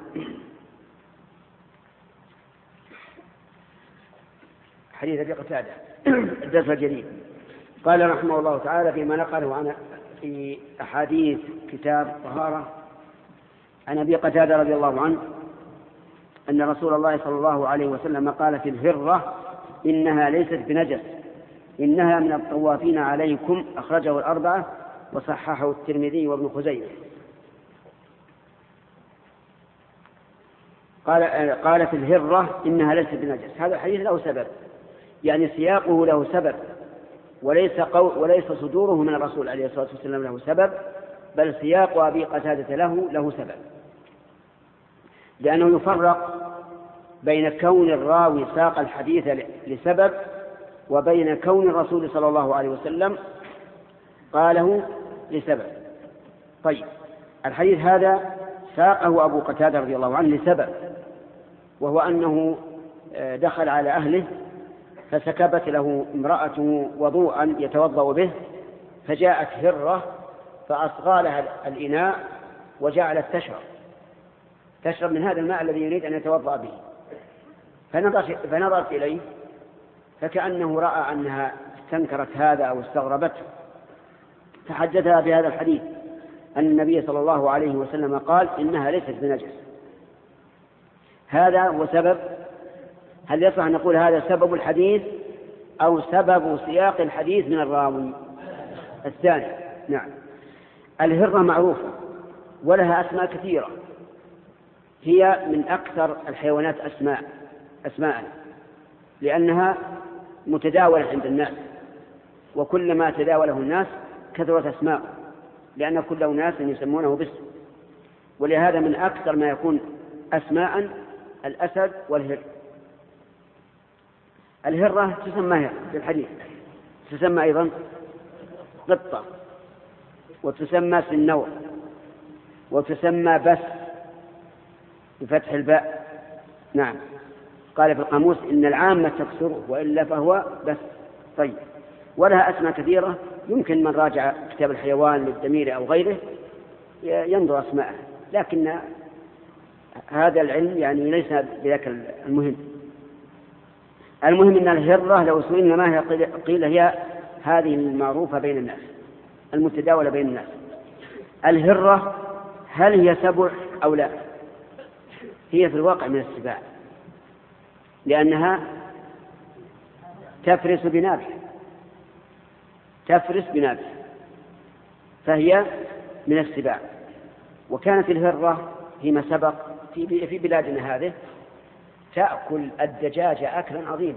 حديث أبي قتادة الدرس الجديد. قال رحمه الله تعالى فيما نقله عن في أحاديث كتاب الطهارة عن أبي قتادة رضي الله عنه أن رسول الله صلى الله عليه وسلم قال في الهرة إنها ليست بنجس إنها من الطوافين عليكم، أخرجه الأربعة وصححه الترمذي وابن خزيمة. قال في الهرة إنها ليست بنجس. هذا الحديث له سبب، يعني سياقه له سبب، وليس صدوره من الرسول عليه الصلاة والسلام له سبب، بل سياق أبي قتادة له سبب، لأنه يفرق بين كون الراوي ساق الحديث لسبب وبين كون الرسول صلى الله عليه وسلم قاله لسبب. طيب، الحديث هذا ساقه أبو قتادة رضي الله عنه لسبب، وهو أنه دخل على أهله فسكبت له امرأته وضوءا يتوضأ به، فجاءت هرة فأصغى لها الإناء وجعلت تشرب من هذا الماء الذي يريد أن يتوضأ به، فنظرت إليه فكأنه رأى أنها استنكرت هذا أو استغربته، فحدثها بهذا الحديث أن النبي صلى الله عليه وسلم قال إنها ليست بنجس. هذا هو سبب. هل يصح أن نقول هذا سبب الحديث أو سبب سياق الحديث من الراوي؟ الثاني. نعم. الهرة معروفة ولها أسماء كثيرة، هي من أكثر الحيوانات أسماء لأنها متداولة عند الناس، وكلما تداوله الناس كثرت أسماء، لأن كل أناس يسمونه باسم، ولهذا من أكثر ما يكون أسماء الأسد والهر. الهرة تسمى في الحديث، تسمى أيضا قطة، وتسمى سنور، وتسمى بس بفتح الباء. نعم، قال في القاموس إن العامة تكسره وإلا فهو بس. طيب، ولها أسماء كثيرة، يمكن من راجع كتاب الحيوان للدمير أو غيره ينظر أسماءها، لكن هذا العلم يعني ليس بذاك المهم. المهم أن الهرة لو سئلنا ما هي قيل هي هذه المعروفة بين الناس المتداولة بين الناس. الهرة هل هي سبع أو لا؟ هي في الواقع من السباع، لأنها تفرس بنابها فهي من السباع. وكانت الهرة فيما سبق في بلادنا هذه تأكل الدجاج أكلا عظيما،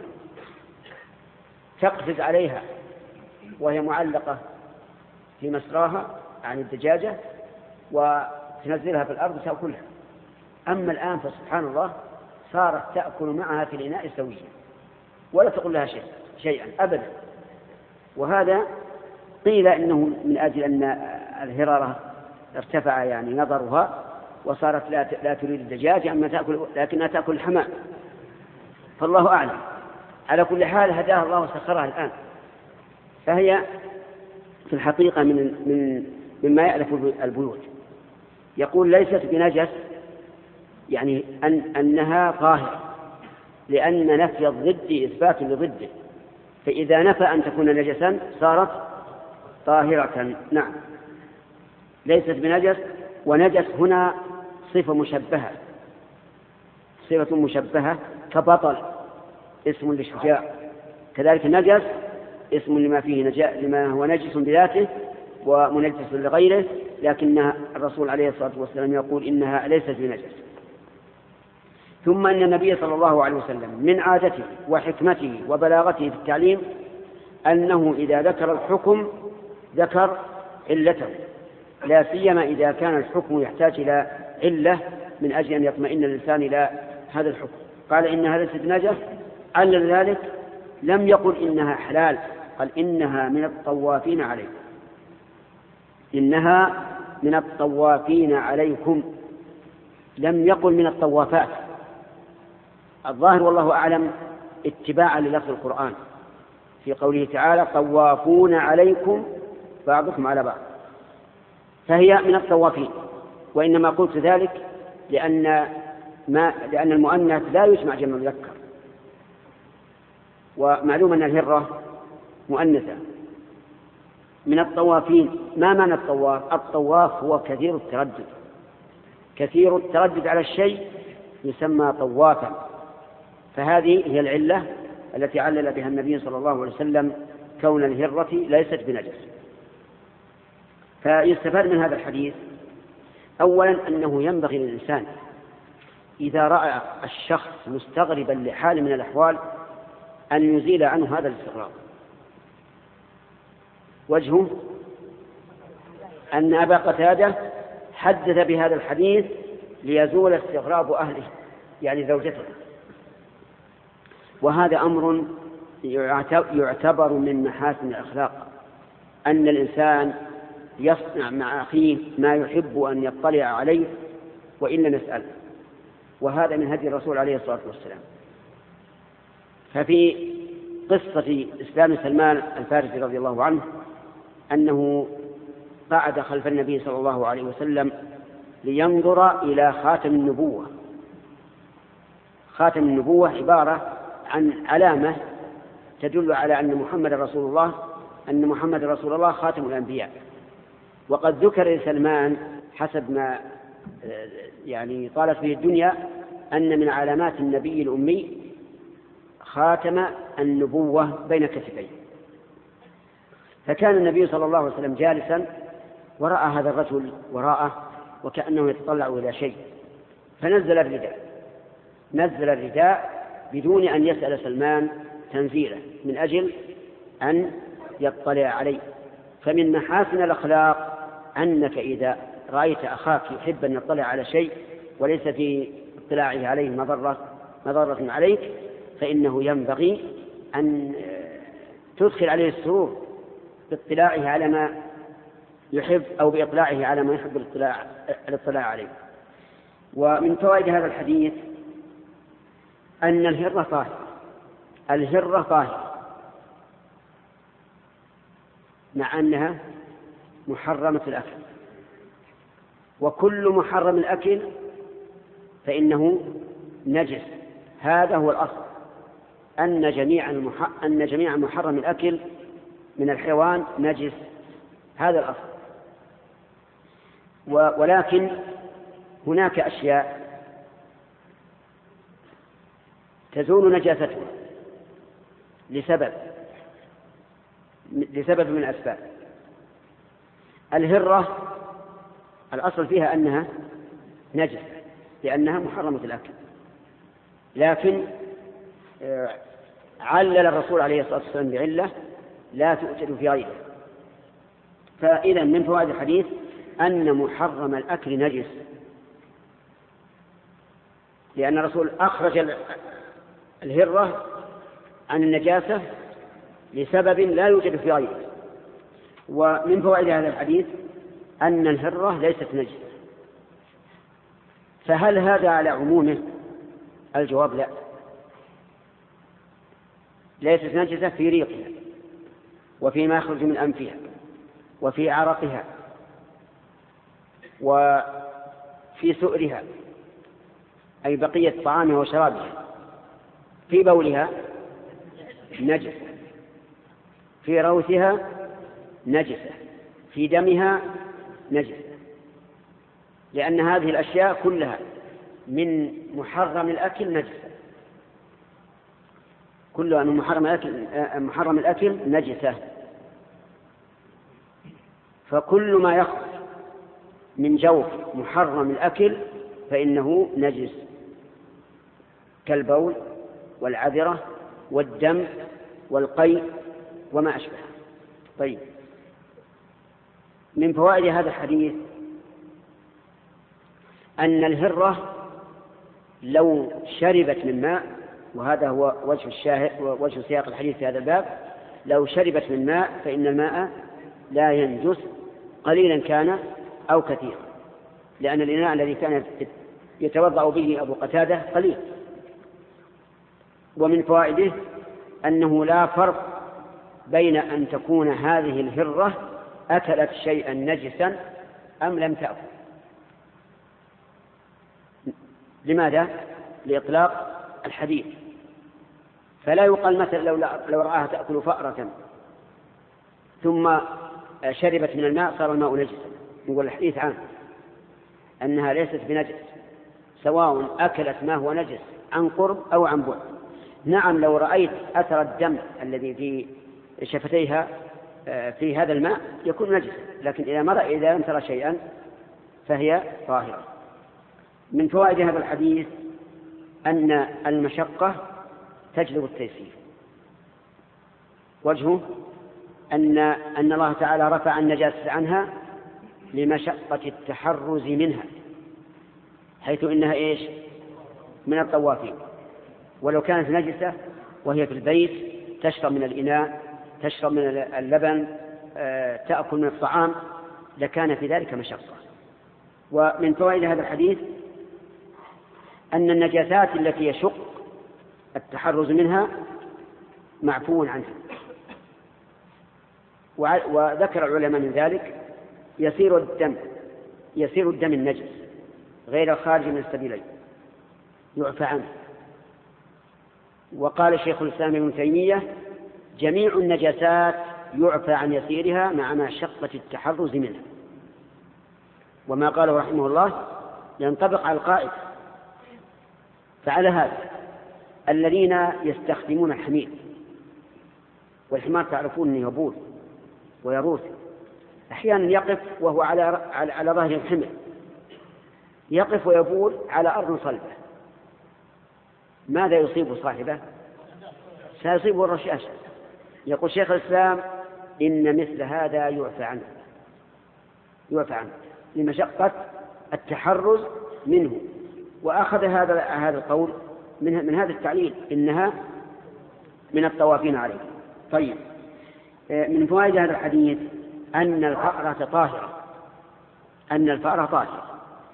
تقفز عليها وهي معلقة في مسراها عن الدجاجة وتنزلها في الأرض وتأكلها. أما الآن فسبحان الله صارت تأكل معها في الإناء سويا ولا تقول لها شيئا أبدا. وهذا قيل إنه من أجل أن الهرارة ارتفع يعني نظرها وصارت لا تريد الدجاج أما تأكل، لكنها تأكل الحمام، فالله أعلم. على كل حال هداها الله وسخرها الآن، فهي في الحقيقة مما يألف البيوت. يقول ليست بنجس يعني أنها طاهرة، لأن نفي الضد إثبات لضده، فإذا نفى أن تكون نجسا صارت طاهرة. نعم، ليست بنجس. ونجس هنا صفة مشبهة كبطل اسم للشجاع، كذلك نجس اسم لما هو نجس بذاته ومنجس لغيره، لكن الرسول عليه الصلاة والسلام يقول إنها ليست بنجس. ثم أن النبي صلى الله عليه وسلم من عادته وحكمته وبلاغته في التعليم أنه إذا ذكر الحكم ذكر علته، لا سيما إذا كان الحكم يحتاج إلى علة من أجل أن يطمئن الإنسان إلى هذا الحكم. قال إنها ليست بنجس، علل ذلك لم يقل إنها حلال، قال إنها من الطوافين عليكم، إنها من الطوافين عليكم، لم يقل من الطوافات. الظاهر والله أعلم اتباعا للفظ القرآن في قوله تعالى طوافون عليكم بعضكم على بعض، فهي من الطوافين. وإنما قلت ذلك لأن المؤنث لا يجمع جمع مذكر، ومعلوم أن الهرة مؤنثة. من الطوافين. ما معنى الطواف؟ الطواف هو كثير التردد، كثير التردد على الشيء يسمى طوافا. فهذه هي العلة التي علل بها النبي صلى الله عليه وسلم كون الهرة ليست بنجس. فيستفاد من هذا الحديث أولا أنه ينبغي للإنسان إذا رأى الشخص مستغربا لحال من الأحوال أن يزيل عنه هذا الاستغراب. وجهه أن أبا قتادة حدث بهذا الحديث ليزول استغراب أهله يعني زوجته، وهذا أمر يعتبر من محاسن الأخلاق، أن الإنسان يصنع مع أخيه ما يحب أن يطلع عليه وإلا نسأل، وهذا من هدي الرسول عليه الصلاة والسلام. ففي قصة إسلام سلمان الفارسي رضي الله عنه أنه قعد خلف النبي صلى الله عليه وسلم لينظر إلى خاتم النبوة. خاتم النبوة عبارة عن علامة تدل على أن محمد رسول الله خاتم الأنبياء. وقد ذكر لسلمان حسب ما يعني طالت به الدنيا أن من علامات النبي الأمي خاتم النبوة بين كتفيه. فكان النبي صلى الله عليه وسلم جالسا ورأى هذا الرجل وراءه وكأنه يتطلع إلى شيء، فنزل الرداء بدون أن يسأل سلمان تنزيله من أجل أن يطلع عليه. فمن محاسن الأخلاق أنك إذا رأيت أخاك يحب أن يطلع على شيء وليس في اطلاعه عليه مضرة عليك فإنه ينبغي أن تدخل عليه السرور باطلاعه على ما يحب أو بإطلاعه على ما يحب الاطلاع عليه. ومن فوائد هذا الحديث أن الهرة طاهرة مع أنها محرمة الأكل، وكل محرم الأكل فإنه نجس. هذا هو الأصل، أن جميع محرم الأكل من الحيوان نجس، هذا الأصل. ولكن هناك أشياء تزول نجاستها لسبب من الأسباب. الهرة الأصل فيها أنها نجس لأنها محرمة الأكل، لكن علل الرسول عليه الصلاة والسلام بعلة لا توجد في غيره. فإذا من فوائد الحديث أن محرم الأكل نجس، لأن الرسول أخرج الهرة عن النجاسة لسبب لا يوجد في غيره. ومن فوائد هذا الحديث أن الهرة ليست نجسة. فهل هذا على عمومه؟ الجواب لا، ليست نجسة في ريقها وفيما يخرج من أنفها وفي عرقها وفي سؤرها أي بقية طعامها وشرابها، في بولها نجسة، في روثها نجسة، في دمها نجسة، لأن هذه الأشياء كلها من محرم الأكل نجسة، كلها من محرم الأكل نجسة. فكل ما يخرج من جوف محرم الأكل فإنه نجس، كالبول والعذرة والدم والقيء وما أشبه. طيب، من فوائد هذا الحديث أن الهرة لو شربت من ماء، وهذا هو وجه الشاهد ووجه سياق الحديث في هذا الباب، لو شربت من ماء فإن الماء لا ينجس قليلا كان أو كثيرا، لأن الإناء الذي كان يتوضأ به أبو قتادة قليل. ومن فوائده أنه لا فرق بين أن تكون هذه الهرة أكلت شيئا نجسا أم لم تأكل. لماذا؟ لإطلاق الحديث. فلا يقال مثلا لو رآها تأكل فأرة ثم شربت من الماء صار الماء نجسا. يقول الحديث عام أنها ليست بنجس سواء أكلت ما هو نجس عن قرب أو عن بعد. نعم لو رأيت أثر الدم الذي في شفتيها في هذا الماء يكون نجسا، لكن إذا لم ترى شيئا فهي طاهرة. من فوائد هذا الحديث أن المشقة تجلب التيسير. وجهه أن الله تعالى رفع النجاسة عنها لمشقة التحرز منها، حيث إنها إيش؟ من الطوافين. ولو كانت نجسة وهي في البيت تشرب من الإناء، تشرب من اللبن، تأكل من الطعام، لكان في ذلك مشقة. ومن فوائد هذا الحديث أن النجاسات التي يشق التحرز منها معفو عنها. وذكر العلماء من ذلك يسير الدم النجس غير الخارج من السبيلين يعفى عنه. وقال شيخ الإسلام ابن تيمية جميع النجاسات يعفى عن يسيرها مع مشقة التحرز منها. وما قاله رحمه الله ينطبق على القائد. فعلى هذا الذين يستخدمون الحمير، والحمار تعرفون أنه يبول ويروث، أحيانا يقف وهو على ظهر الحمل، يقف ويبول على أرض صلبة، ماذا يصيب صاحبه؟ سيصيبه الرشاشة. يقول شيخ الإسلام إن مثل هذا يعفى عنه لمشقة التحرز منه. وأخذ هذا القول من هذا التعليل إنها من الطوافين عليه. طيب، من فوائد هذا الحديث أن الفأرة طاهرة.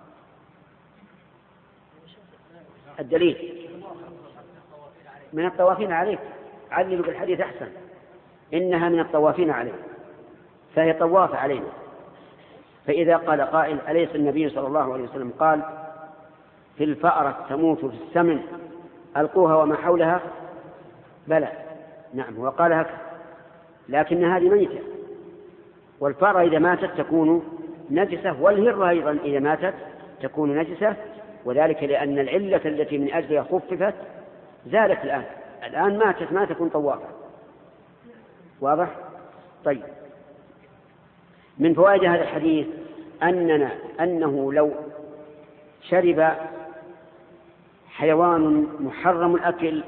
الدليل من الطوافين عليه، عللوا بالحديث أحسن، إنها من الطوافين عليه، فهي طواف علينا. فإذا قال قائل أليس النبي صلى الله عليه وسلم قال في الفأرة تموت في السمن ألقوها وما حولها؟ بلى، نعم، وقال هكذا، لكن هذه ميتة، والفأرة إذا ماتت تكون نجسة، والهرة أيضا إذا ماتت تكون نجسة، وذلك لأن العلة التي من أجلها خففت زالت الآن ماتت ما تكون طوافة. واضح؟ طيب، من فوائد هذا الحديث أنه لو شرب حيوان محرم الأكل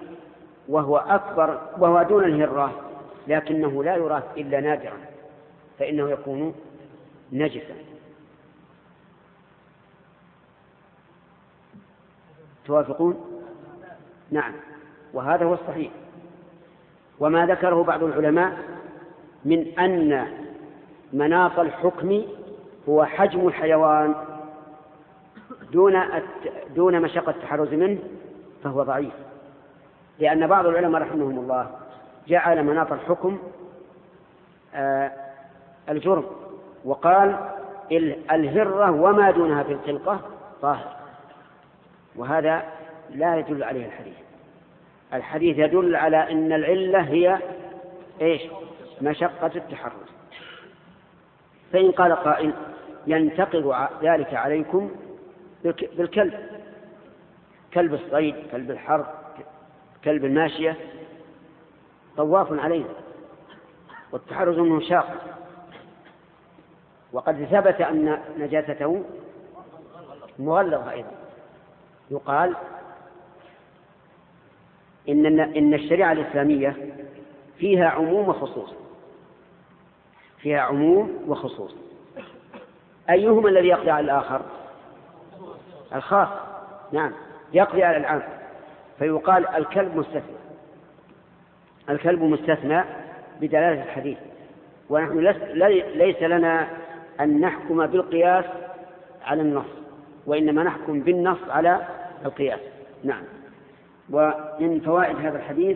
وهو دون الهرة لكنه لا يراث إلا نادرا فإنه يكون نجسا. توافقون؟ نعم، وهذا هو الصحيح. وما ذكره بعض العلماء من أن مناط الحكم هو حجم الحيوان دون مشقة التحرز منه فهو ضعيف، لأن بعض العلماء رحمهم الله جعل مناط الحكم الجرم، وقال الهرة وما دونها في الخلقة طاهر، وهذا لا يدل عليه الحديث يدل على أن العلة هي إيش؟ مشقة التحرز. فإن قال قائل ينتقض ذلك عليكم بالكلب، كلب الصيد، كلب الحرب، كلب الماشية طواف علينا والتحرز منه شاق، وقد ثبت أن نجاسته مغلظة أيضا. يقال إن الشريعة الإسلامية فيها عموم وخصوص، أيهما الذي يقضي على الآخر؟ الخاص، نعم، يقضي على العام. فيقال الكلب مستثنى بدلالة الحديث، ونحن ليس لنا أن نحكم بالقياس على النص، وإنما نحكم بالنص على القياس. نعم. ومن فوائد هذا الحديث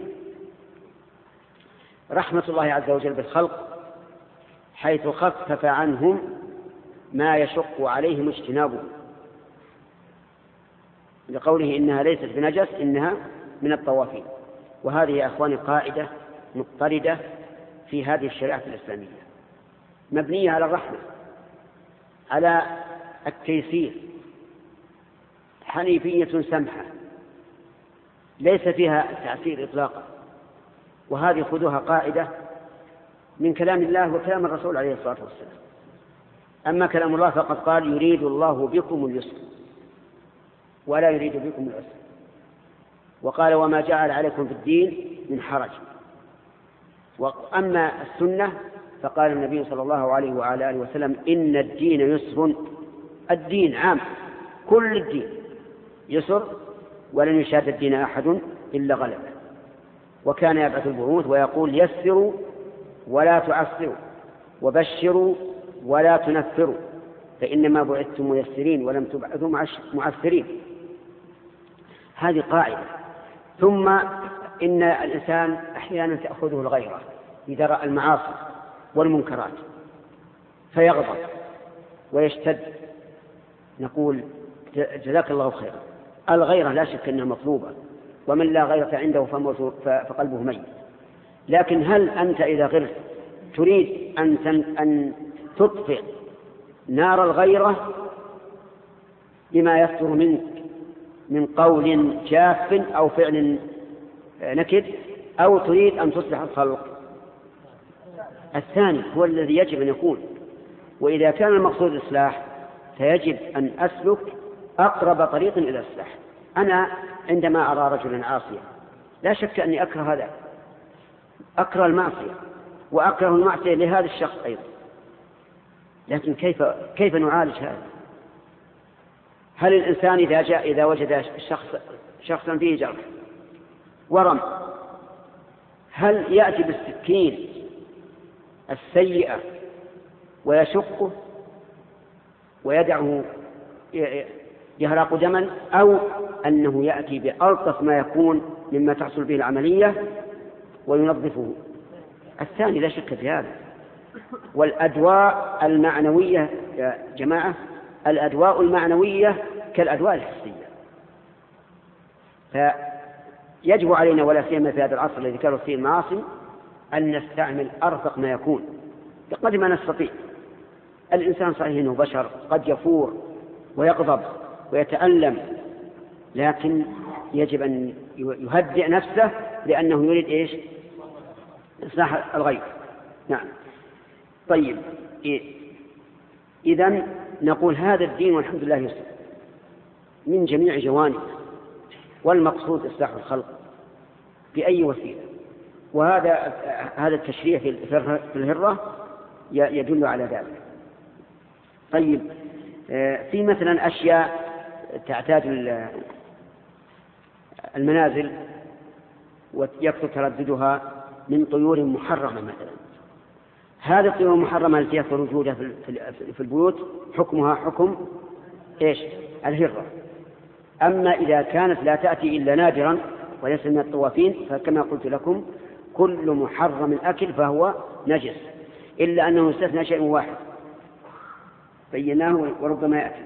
رحمة الله عز وجل بالخلق، حيث خفف عنهم ما يشق عليهم اجتنابه، لقوله إنها ليست بنجس إنها من الطوافين. وهذه يا أخواني قاعدة مضطردة في هذه الشريعة الإسلامية، مبنية على الرحمة، على التيسير، حنيفية سمحة ليس فيها تعسير إطلاقا. وهذه خذوها قاعدة من كلام الله وكلام الرسول عليه الصلاة والسلام. أما كلام الله فقد قال يريد الله بكم اليسر ولا يريد بكم العسر، وقال وما جعل عليكم في الدين من حرج. وأما السنة فقال النبي صلى الله عليه وعلى آله وسلم إن الدين يسر. الدين عام، كل الدين يسر ولن يشاد الدين أحد إلا غلبه. وكان يبعث البعوث ويقول يسروا ولا تعسروا وبشروا ولا تنفروا فإنما بعثتم ميسرين ولم تبعثوا معسرين. هذه قاعدة. ثم إن الإنسان أحيانا تأخذه الغيرة إذا رأى المعاصي والمنكرات فيغضب ويشتد. نقول جزاك الله خيرا. الغيرة لا شك أنها مطلوبة، ومن لا غيرة عنده فقلبه ميت. لكن هل أنت إذا غرت تريد أن تطفئ نار الغيرة بما يصدر منك من قول جاف أو فعل نكد، أو تريد أن تصلح الخلق؟ الثاني هو الذي يجب أن يكون. وإذا كان المقصود الإصلاح فيجب أن أسلك أقرب طريق إلى الإصلاح. أنا عندما أرى رجلا عاصيا لا شك أني أكره هذا، أكره المعصية وأكره المعصية لهذا الشخص أيضا. لكن كيف نعالج هذا؟ هل الإنسان إذا وجد شخصا فيه جرح ورم هل يأتي بالسكين السيئة ويشقه ويدعه يهراق دما، أو أنه يأتي بألطف ما يكون مما تحصل به العملية وينظفه؟ الثاني لا شك في هذا. والأدواء المعنوية يا جماعة، الأدواء المعنوية كالأدواء الحسية. فيجب علينا ولا سيما في هذا العصر الذي كانت فيه المعاصي أن نستعمل أرفق ما يكون بقدر ما نستطيع. الإنسان صحيح أنه بشر قد يفور ويغضب ويتألم، لكن يجب أن يهدئ نفسه لأنه يريد إصلاح الغير. نعم. طيب، إذن نقول هذا الدين والحمد لله يسر من جميع جوانبه، والمقصود إصلاح الخلق بأي وسيلة. وهذا التشريع في الهرة يدل على ذلك. طيب، في مثلا أشياء تعتاد المنازل ويكثر ترددها من طيور محرمة مثلا. هذه الطيور المحرمة التي يكثر وجودها في البيوت حكمها حكم الهرة. أما إذا كانت لا تأتي إلا نادرا وليس من الطوافين فكما قلت لكم كل محرم الأكل فهو نجس، إلا أنه يستثنى شيء واحد بيناه وربما يأتي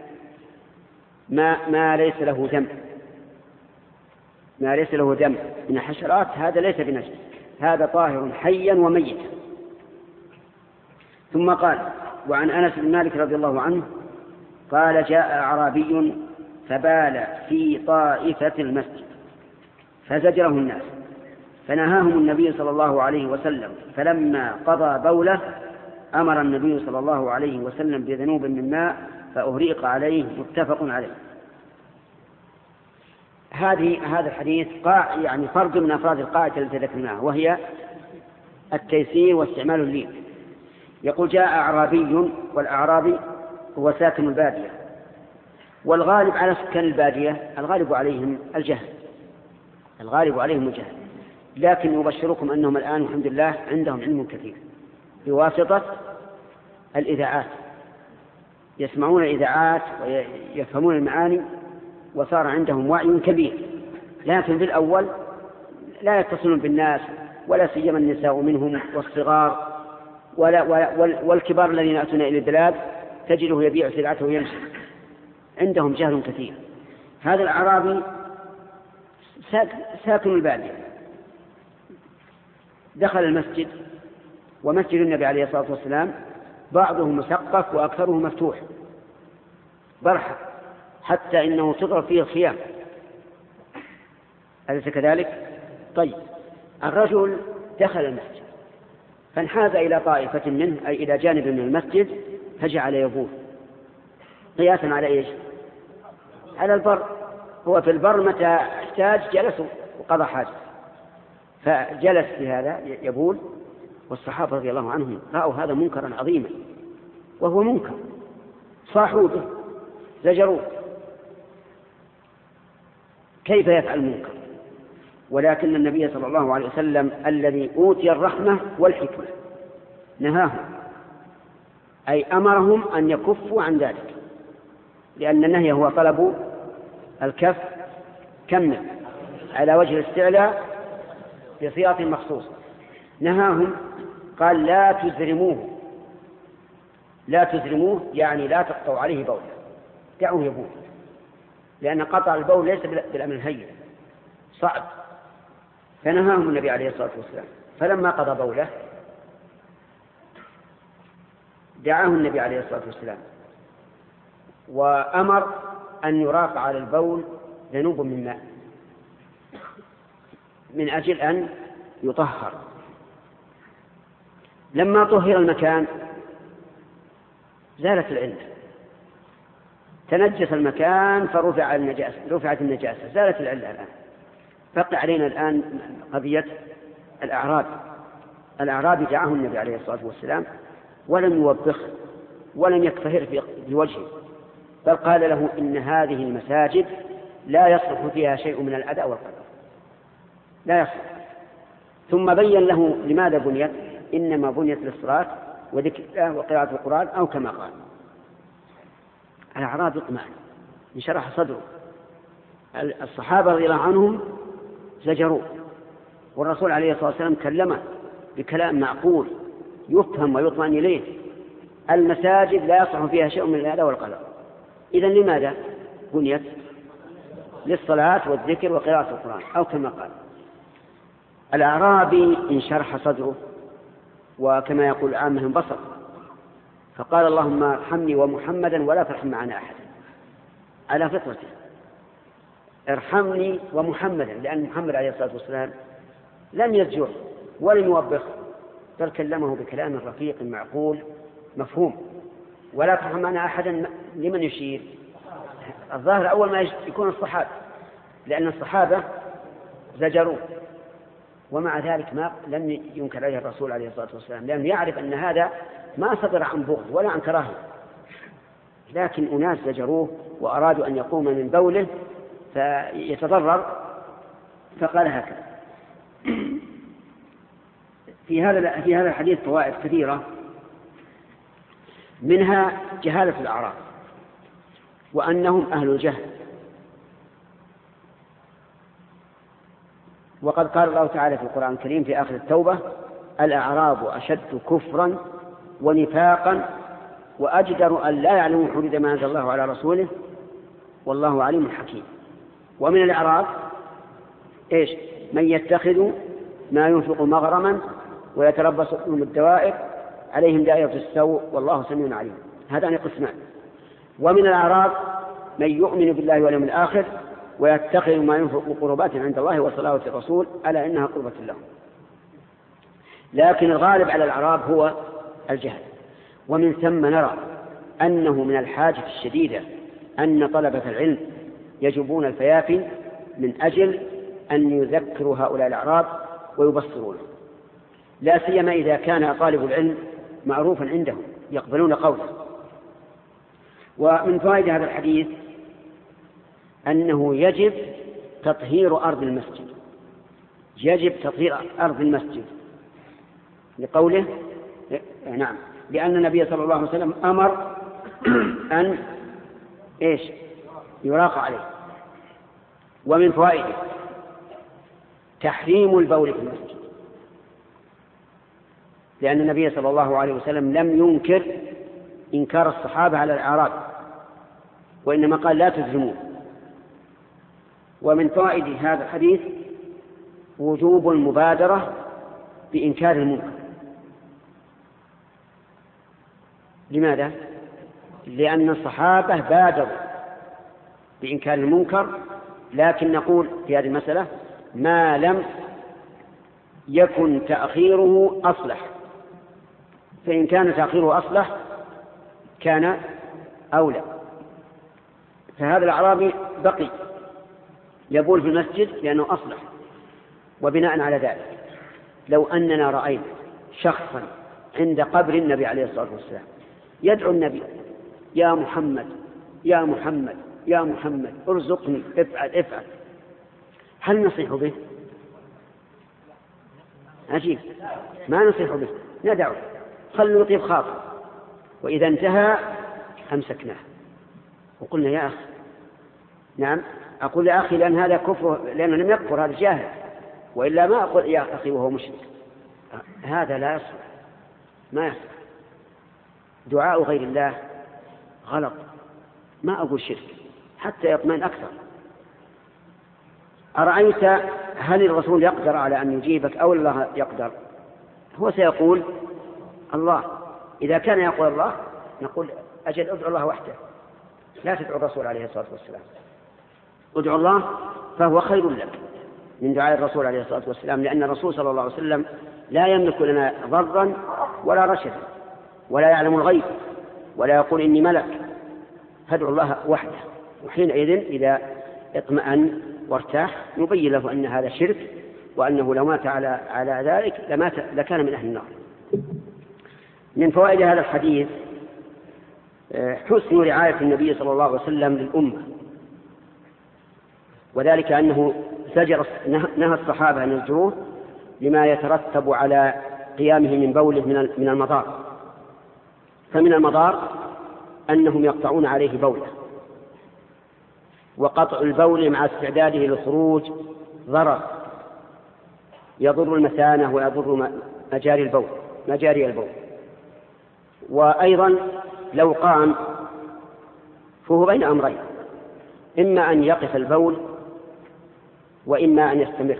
ما ليس له دم. ما ليس له دم من الحشرات هذا ليس بنجس، هذا طاهر حيا وميتا. ثم قال: وعن أنس بن مالك رضي الله عنه قال: جاء أعرابي فبال في طائفة المسجد فزجره الناس فنهاهم النبي صلى الله عليه وسلم، فلما قضى بوله أمر النبي صلى الله عليه وسلم بذنوب من ماء فأهريق عليه، متفق عليه. هذا الحديث يعني فرد من أفراد القاعدة التي ذكرناها، وهي التيسير واستعمال اللين. يقول: جاء أعرابي، والأعرابي هو ساكن البادية، والغالب على سكان البادية الغالب عليهم الجهل، لكن أبشركم أنهم الآن الحمد لله عندهم علم كثير بواسطة الإذاعات، يسمعون الإذاعات ويفهمون المعاني وصار عندهم وعي كبير. لكن في الأول لا يتصلون بالناس، ولا سيما النساء منهم والصغار والكبار الذين يأتون إلى البلاد تجده يبيع سلعته ويمشي، عندهم جهل كثير. هذا الأعرابي ساكن البادية دخل المسجد، ومسجد النبي عليه الصلاة والسلام بعضه مسقف وأكثره مفتوح برحة، حتى إنه تضرب فيه الخيام، أليس كذلك؟ طيب، الرجل دخل المسجد فانحاز إلى طائفة منه، أي إلى جانب من المسجد، فجعل يبول قياسا على إيش؟ على البر. هو في البر متى احتاج جلسوا وقضى حاجة، فجلس بهذا يبول، والصحابة رضي الله عنهم رأوا هذا منكرا عظيما، وهو منكر، صاحوا به زجروه، كيف يفعل منكر؟ ولكن النبي صلى الله عليه وسلم الذي أوتي الرحمة والحكمة نهاهم، أي أمرهم أن يكفوا عن ذلك، لأن النهي هو طلب الكف كمل على وجه الاستعلاء بصيغة مخصوصة. نهاهم قال لا تزرموه، لا تزرموه يعني لا تقطعوا عليه بوله، دعوه يبول، لأن قطع البول ليس بالأمر الهين، صعب. فنهاهم النبي عليه الصلاة والسلام. فلما قضى بوله دعاه النبي عليه الصلاة والسلام وأمر أن يراق على البول ذنوب من ماء من أجل أن يطهر. لما طهر المكان زالت العلة، تنجس المكان فرفعت النجاسة، زالت العلة. الآن بقي علينا الآن قضية الأعرابي دعاه النبي عليه الصلاة والسلام ولم يوبخه ولم يكفهر في وجهه، بل قال له إن هذه المساجد لا يصلح فيها شيء من الأداء والقدر، لا يصلح. ثم بين له لماذا بنيت، إنما بنيت للصلاة وذكر الله وقراءة القرآن، أو كما قال. الأعرابي اطمأن انشرح صدره. الصحابة رضي الله عنهم زجروه، والرسول عليه الصلاة والسلام كلمه بكلام معقول يفهم ويطمئن إليه. المساجد لا يصلح فيها شيء من الأداء والقدر، إذن لماذا بنيت؟ للصلاة والذكر وقراءة القرآن، أو كما قال. الأعرابي انشرح صدره، وكما يقول عامه انبسط، فقال اللهم ارحمني ومحمدا ولا ترحم معنا أحدا، على فطرته، ارحمني ومحمدا، لأن محمد عليه الصلاة والسلام لم يزجر ولم يوبخ، بل كلمه بكلام رفيق معقول مفهوم. ولا ترحم معنا أحدا لمن يشير؟ الظاهر أول ما يكون الصحابة، لأن الصحابة زجروا، ومع ذلك ما لم ينكر عليه الرسول عليه الصلاة والسلام، لأنه يعرف أن هذا ما صدر عن بغض ولا عن كراهه، لكن أناس زجروه وأرادوا أن يقوم من بوله فيتضرر، فقال هكذا. في هذا الحديث فوائد كثيرة، منها جهالة الأعراب وأنهم أهل الجهل. وقد قال الله تعالى في القرآن الكريم في آخر التوبة: الأعراب أشد كفرا ونفاقا وأجدر أن لا يعلموا حدود ما أنزل الله على رسوله والله عليم حكيم. ومن الأعراب إيش؟ من يتخذ ما ينفق مغرما ويتربص بهم الدوائر عليهم دائرة السوء والله سميع عليم. هذان قسمان. ومن الأعراب من يؤمن بالله واليوم الآخر ويتخذ ما ينفق قربات عند الله وصلاة الرسول ألا إنها قربة له. لكن الغالب على الأعراب هو الجهل. ومن ثم نرى أنه من الحاجة الشديدة أن طلبة العلم يجبون الفيافي من أجل أن يذكروا هؤلاء الأعراب ويبصرون، لا سيما إذا كان طالب العلم معروفا عندهم يقبلون قوله. ومن فوائد هذا الحديث أنه يجب تطهير أرض المسجد، يجب تطهير أرض المسجد لقوله نعم، لأن النبي صلى الله عليه وسلم أمر أن إيش؟ يراق عليه. ومن فوائده تحريم البول في المسجد، لأن النبي صلى الله عليه وسلم لم ينكر إنكار الصحابة على الأعراب، وإنما قال لا تزرموا. ومن فوائد هذا الحديث وجوب المبادرة بإنكار المنكر، لماذا؟ لأن الصحابة بادروا بإنكار المنكر، لكن نقول في هذه المسألة ما لم يكن تأخيره أصلح، فإن كان تأخيره أصلح كان أولى. فهذا الأعرابي بقي يبول في المسجد لأنه أصلح. وبناء على ذلك لو أننا رأينا شخصا عند قبر النبي عليه الصلاة والسلام يدعو النبي يا محمد يا محمد يا محمد ارزقني افعل، هل نصيح به؟ عجيب، ما نصيح به، ندعو، خلوا يطيب خاطر. وإذا انتهى أمسكناه وقلنا يا أخي، نعم أقول يا أخي لأن هذا كفر، لأنه لم يكفر، هذا جاهل، وإلا ما أقول يا أخي وهو مشرك. هذا لا يصلح، ما يصلح. دعاء غير الله غلط، ما أقول شرك حتى يطمئن أكثر. أرأيت هل الرسول يقدر على أن يجيبك أو الله يقدر؟ هو سيقول الله. إذا كان يقول الله نقول أجل ادعو الله وحده، لا تدعو الرسول عليه الصلاة والسلام. ادعو الله فهو خير لك من دعاء الرسول عليه الصلاة والسلام، لأن الرسول صلى الله عليه وسلم لا يملك لنا ضرا ولا رشدا ولا يعلم الغيب ولا يقول إني ملك، فادعو الله وحده. وحينئذ إذا اطمأن وارتاح نبين له أن هذا شرك، وأنه لو مات على ذلك لكان من أهل النار. من فوائد هذا الحديث حسن رعاية النبي صلى الله عليه وسلم للأمة، وذلك أنه نهى الصحابة أن يزجروه لما يترتب على قيامه من بوله من المضار. فمن المضار أنهم يقطعون عليه بوله، وقطع البول مع استعداده للخروج ضرر يضر المثانة ويضر مجاري البول. وأيضا لو قام فهو بين أمرين، إما أن يقف البول وإما أن يستمر.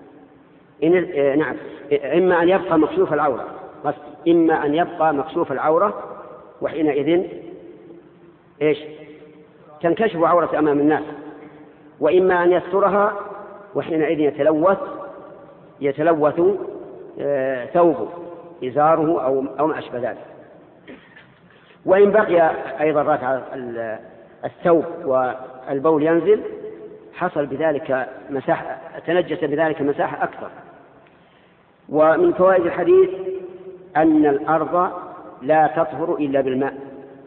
إما أن يبقى مكشوف العورة، إما أن يبقى مكشوف العورة، وحينئذ تنكشف عورة أمام الناس، وإما أن يسترها، وحينئذ يتلوث ثوبه إزاره أو ما أشبه ذلك. وإن بقي أيضا رافع الثوب والبول ينزل حصل بذلك مساحة، تنجس بذلك مساحة أكثر. ومن فوائد الحديث أن الأرض لا تطهر إلا بالماء،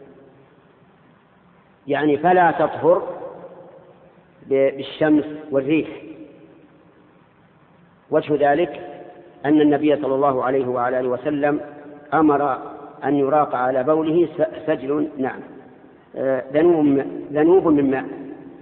يعني فلا تطهر بالشمس والريح. وجه ذلك أن النبي صلى الله عليه وعلى آله وسلم أمر أن يراق على بوله سجل ذنوب من ماء.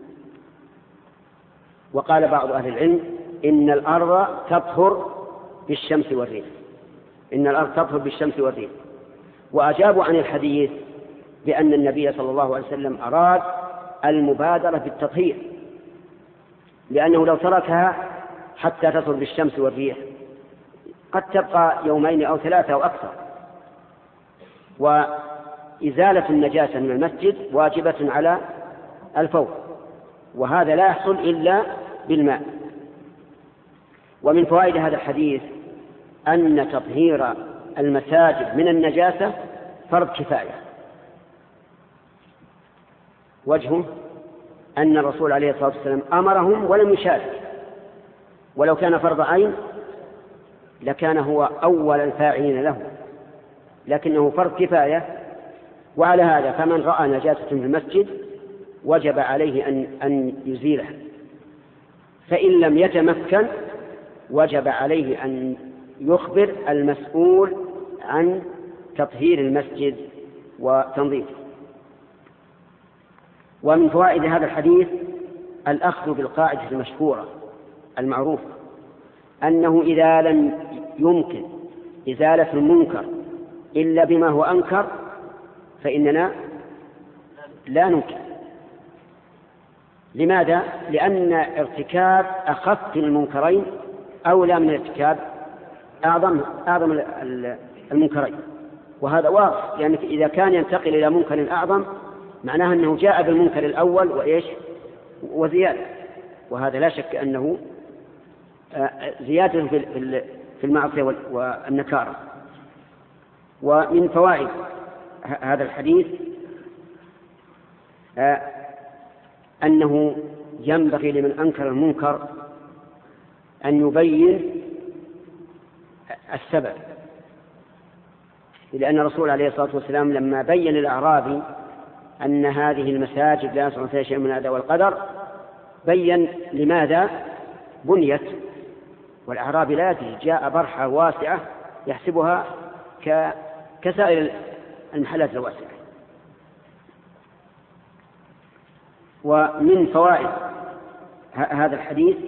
وقال بعض أهل العلم إن الأرض تطهر بالشمس والريح، إن الأرض تطهر بالشمس والريح. وأجابوا عن الحديث بأن النبي صلى الله عليه وسلم أراد المبادرة بالتطهير، لأنه لو تركها حتى تطهر بالشمس والريح قد تبقى يومين أو 3 أو أكثر. وإزالة النجاسة من المسجد واجبة على الفور، وهذا لا يحصل إلا بالماء. ومن فوائد هذا الحديث أن تطهير المساجد من النجاسة فرض كفاية. وجهه أن الرسول عليه الصلاة والسلام أمرهم ولم يشارك، ولو كان فرض عين لكان هو أول الفاعلين له، لكنه فرض كفاية. وعلى هذا فمن رأى نجاسة في المسجد وجب عليه أن يزيلها، فإن لم يتمكن وجب عليه أن يخبر المسؤول عن تطهير المسجد وتنظيفه. ومن فوائد هذا الحديث الأخذ بالقاعدة المشهورة المعروفة أنه إذا لم يمكن إزالة المنكر إلا بما هو أنكر فإننا لا ننكر. لماذا؟ لأن ارتكاب أخف المنكرين أولى من ارتكاب أعظم المنكرين. وهذا واضح، يعني إذا كان ينتقل إلى منكر أعظم معناها أنه جاء بالمنكر الأول وإيش وزيادة، وهذا لا شك أنه زيادة في المعصية والنكارة. ومن فوائد هذا الحديث أنه ينبغي لمن أنكر المنكر أن يبين السبب، لأن الرسول عليه الصلاة والسلام لما بين للأعرابي أن هذه المساجد لا يصلح فيها شيء من الأذى والقدر بين لماذا بنيت، والأعرابي لا يدري، جاء برحة واسعة يحسبها كسائر المحلات الواسعة. ومن فوائد هذا الحديث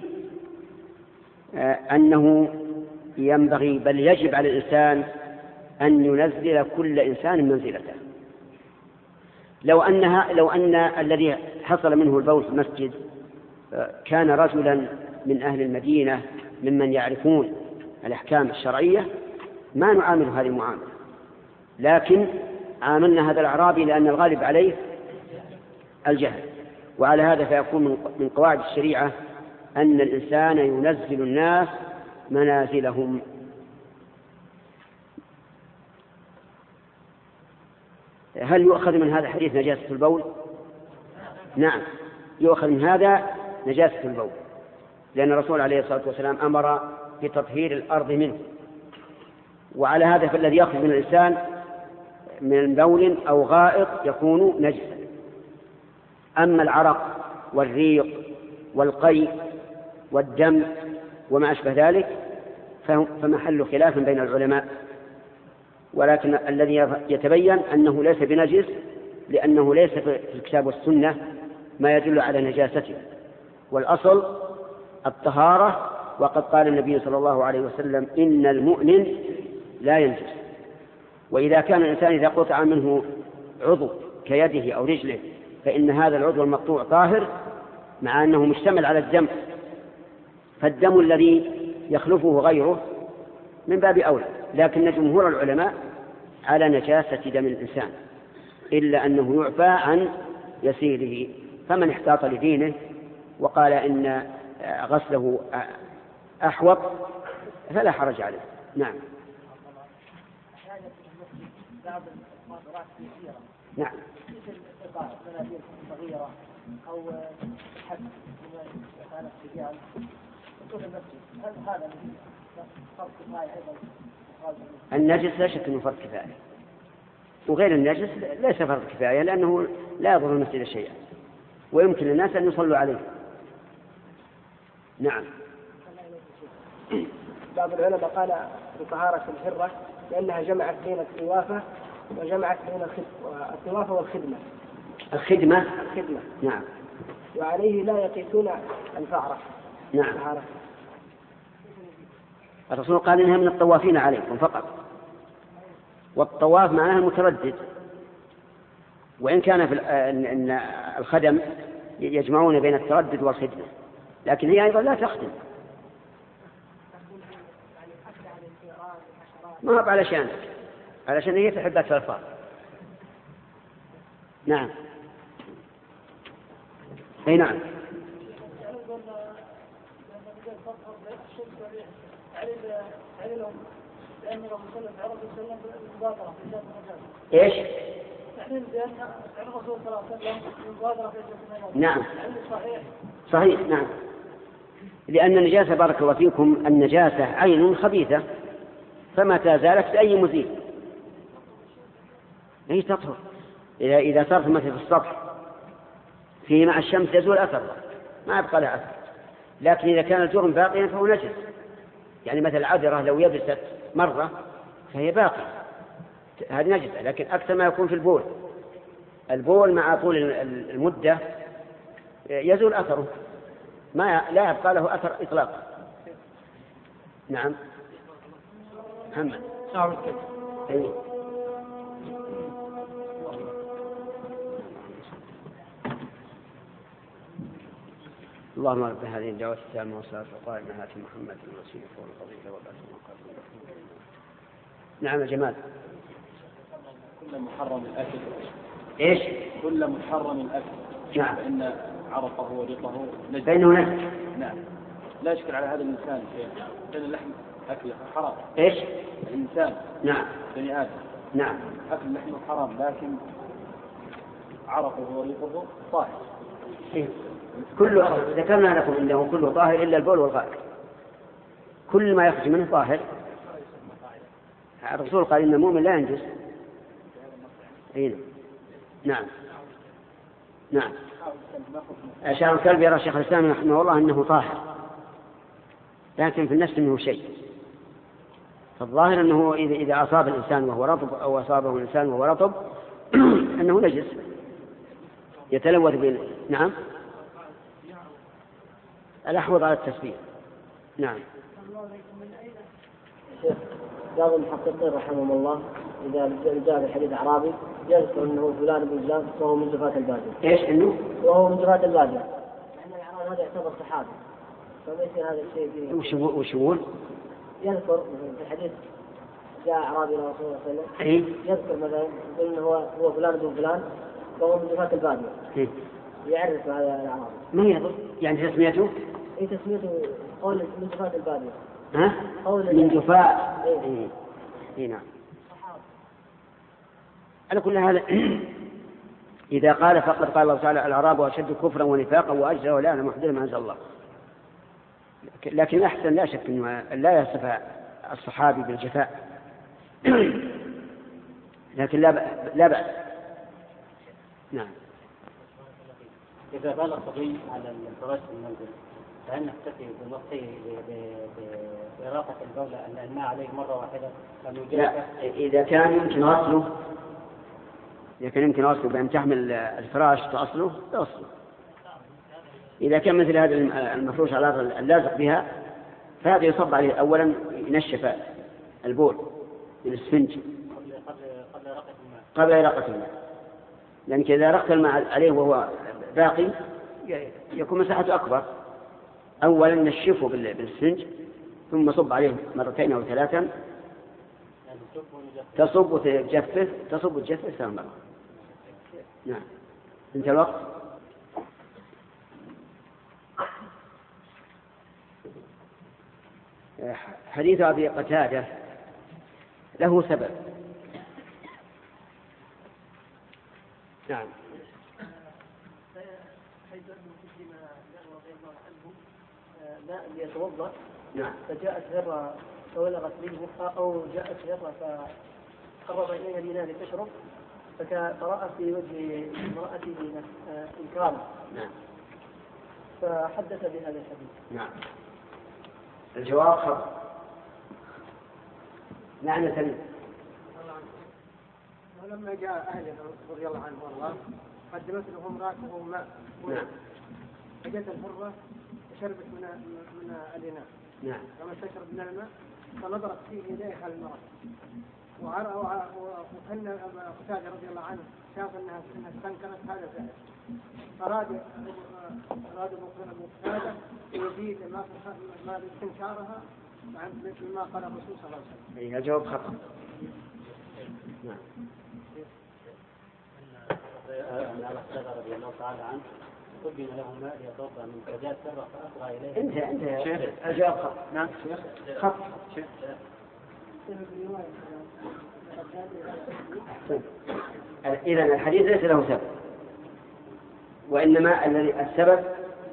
أنه ينبغي بل يجب على الإنسان أن ينزل كل إنسان منزلته. لو أن الذي حصل منه البول في المسجد كان رجلا من أهل المدينة ممن يعرفون الأحكام الشرعية ما نعامل هذه المعاملة، لكن عاملنا هذا الأعرابي لأن الغالب عليه الجهل. وعلى هذا فيكون من قواعد الشريعة أن الإنسان ينزل الناس منازلهم. هل يؤخذ من هذا الحديث نجاسة البول؟ نعم، يؤخذ من هذا نجاسة البول، لأن الرسول عليه الصلاة والسلام أمر بتطهير الأرض منه. وعلى هذا فالذي يأخذ من الإنسان من بول أو غائط يكون نجسا. أما العرق والريق والقيء والدم وما أشبه ذلك فمحل خلاف بين العلماء، ولكن الذي يتبين أنه ليس بنجس، لأنه ليس في الكتاب والسنة ما يدل على نجاسته، والأصل الطهارة. وقد قال النبي صلى الله عليه وسلم إن المؤمن لا ينجس. وإذا كان الإنسان إذا قطع منه عضو كيده أو رجله فإن هذا العضو المقطوع طاهر مع أنه مشتمل على الدم، فالدم الذي يخلفه غيره من باب أولى. لكن جمهور العلماء على نجاسة دم الإنسان إلا أنه يعفى عن يسيره، فمن احتاط لدينه وقال إن غسله أحوط فلا حرج عليه. نعم. نعم. صغيرة أو حد كانت رجال كل المسجد، هل هذا فرق كفاية أيضا؟ النجس لا شك أنه فرق كفاية، وغير النجس ليس فرق كفاية، لأنه لا يضر المسجد شيئا ويمكن الناس أن يصلوا عليه. نعم. بعض العلماء قال بطهارة الحرة لأنها جمعت بين الطوافة وجمعت بين الطوافة والخدمة. الخدمة. نعم. وعليه لا يقيسون الفعرة. نعم. الرسول قال إنها من الطوافين عليكم فقط، والطواف معناها المتردد، وإن كان في إن الخدم يجمعون بين التردد والخدمة، لكن هي أيضا لا تخدم، ما هو علشان هي تحب أكثر الفار. نعم. أي نعم. إيش؟ نعم. صحيح. نعم. لأن النجاسة بارك الله فيكم النجاسة عين خبيثة، فمتى زالت بأي مزيل هي تطهر. إذا صارت مثل في السطح فيه مع الشمس يزول أثر ما يبقى لها أثر، لكن إذا كان الجرم باقيا فهو نجس. يعني مثل العذرة لو يبست مرة فهي باقية، هذه نجسة. لكن أكثر ما يكون في البول مع طول المدة يزول أثره، لا يبقى له أثر إطلاقا. نعم. محمد. اللهم رب هذه الدعوة التامة والصلاة والسلام على محمد الرسول والفضيلة والبركة. نعم يا جمال. كل محرم الأكل. إيش؟ كل محرم الأكل. نعم. فإن عرقه وريقه نجس. فإنه نجس. نعم. لا يشكل على هذا الإنسان شيء، لأن اللحم أكله حرام. إيش؟ الإنسان. نعم. بني آدم. نعم. أكل لحمه حرام، لكن عرقه وريقه طاهر. إيه؟ كله ذكرنا لكم أنه كله طاهر إلا البول والغائط. كل ما يخرج منه طاهر. الرسول قال إن المؤمن لا ينجس. أين؟ نعم. نعم. أشار الكلب يرى شيخ الإسلام رحمه الله أنه طاهر، لكن في النفس منه شيء. فالظاهر أنه إذا أصاب الإنسان وهو رطب أو أصابه الإنسان وهو رطب أنه نجس يتلوث نعم. الأحوط على التسبيح. نعم. بعض المحققين رحمهم الله إذا جاء في حديث أعرابي يذكر أنه فلان بن فلان وهو من جفاة البادية. إيش إنه؟ وهو من جفاة البادية. إحنا الأعراب هذا يعتبر صحابي، فما يصير هذا الشيء فيه. وشمول؟ يذكر في الحديث جاء أعرابي إلى رسول الله صلى الله عليه وسلم يذكر مثلا يقول أنه هو فلان بن فلان وهو من جفاة البادية. يعرف هذا الأعرابي. ما يضر؟ يعني تسميته؟ إيه تسميته قول من جفاة البادية. ها؟ من جفاء. إيه نعم. على كل هذا إذا قال فقد قال الله تعالى الأعراب أشد كفرا ونفاقا وأجرا ولا أنا محدث ما أنزل الله. لكن أحسن لا شك أنه لا يصف الصحابي بالجفاء لكن لا بأس. نعم. إذا بال الصبي على الفراش في المنزل فهل نكتفي بنقطه بإراقة البولة أن الماء عليه مرة واحدة؟ لا، إذا كان يمكن غسله، بأن تحمل الفراش تأصله. إذا كان مثل هذا المفروش على الأرض اللازق بها فهذا يصب عليه أولا ينشف البول بالإسفنج قبل إراقة الماء، لأن إذا رقت الماء عليه وهو باقي يكون مساحته أكبر. أولا نشفه بالإسفنج ثم صب عليه مرتين أو ثلاثا، تصب وتجفف 3 مرات. نعم. انت الوقت. حديث أبي قتادة له سبب. نعم. حيث أنه قدم له رضي الله عنه ماء ليتوضأ. نعم. فجاءت هرة فولغت منه، أو جاءت هرة فقرب إليها الإناء لتشرب، فرأى في وجه امرأته إنكارا. نعم. فحدث بهذا الحديث. نعم. الجواب خطأ. معنى سليم. ولما جاء أهله رضي الله عنه وارضاه قدمت له امرأته ماء. نعم. فجاءت الحرة وشربت من الإناء. نعم. لما تشرب من الماء فنظرت فيه إليها المرأة وكان قتادة رضي الله عنه شاف أنها استنكرت هذا الفعل، فأراد أبو قتادة يزيد ما استنكارها مثل ما قال الرسول صلى الله عليه وسلم. الجواب خطأ. نعم. على قتادة رضي الله تعالى عنه قدم له ماء يتوضأ من فجاءت سرة فأسرع إليه. انت شيخ. الجواب خطأ. نعم شيخ. خطأ. إذن الحديث ليس له سبب، وإنما السبب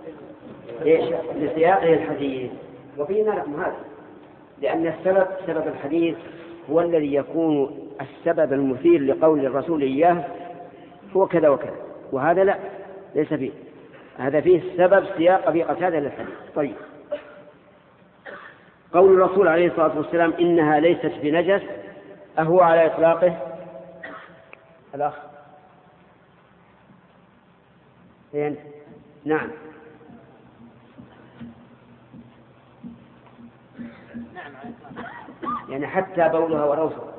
لسياقه الحديث، وفينا لكم هذا، لأن سبب الحديث هو الذي يكون السبب المثير لقول الرسول إياه هو كذا وكذا، وهذا لا، ليس فيه. هذا فيه سبب سياق أبي قتادة للحديث. طيب، قول الرسول عليه الصلاة والسلام إنها ليست بنجس أهو على إطلاقه؟ الأخ نعم. يعني حتى بولها وروثها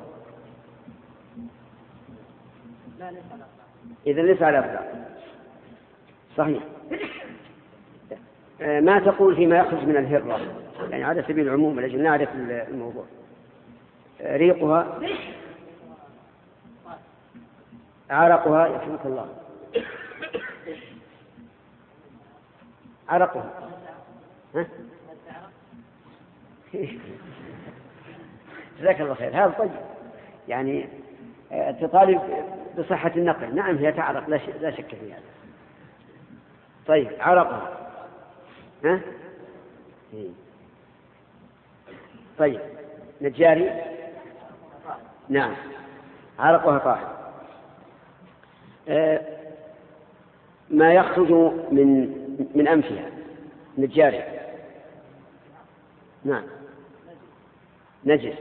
إذن ليس على إطلاقه. صحيح. ما تقول فيما يخرج من الهرة، يعني على سبيل العموم لأجل نعرف الموضوع. ريقها عرقها يرحمك الله، عرقها ها؟ جزاك الله خير. هذا طيب، يعني تطالب بصحة النقل. نعم هي تعرق لا شك في هذا. طيب عرقها ها؟ طيب نجاري نعم عرقها طاهر. ما يخرج من أنفها نجاري نعم نجس.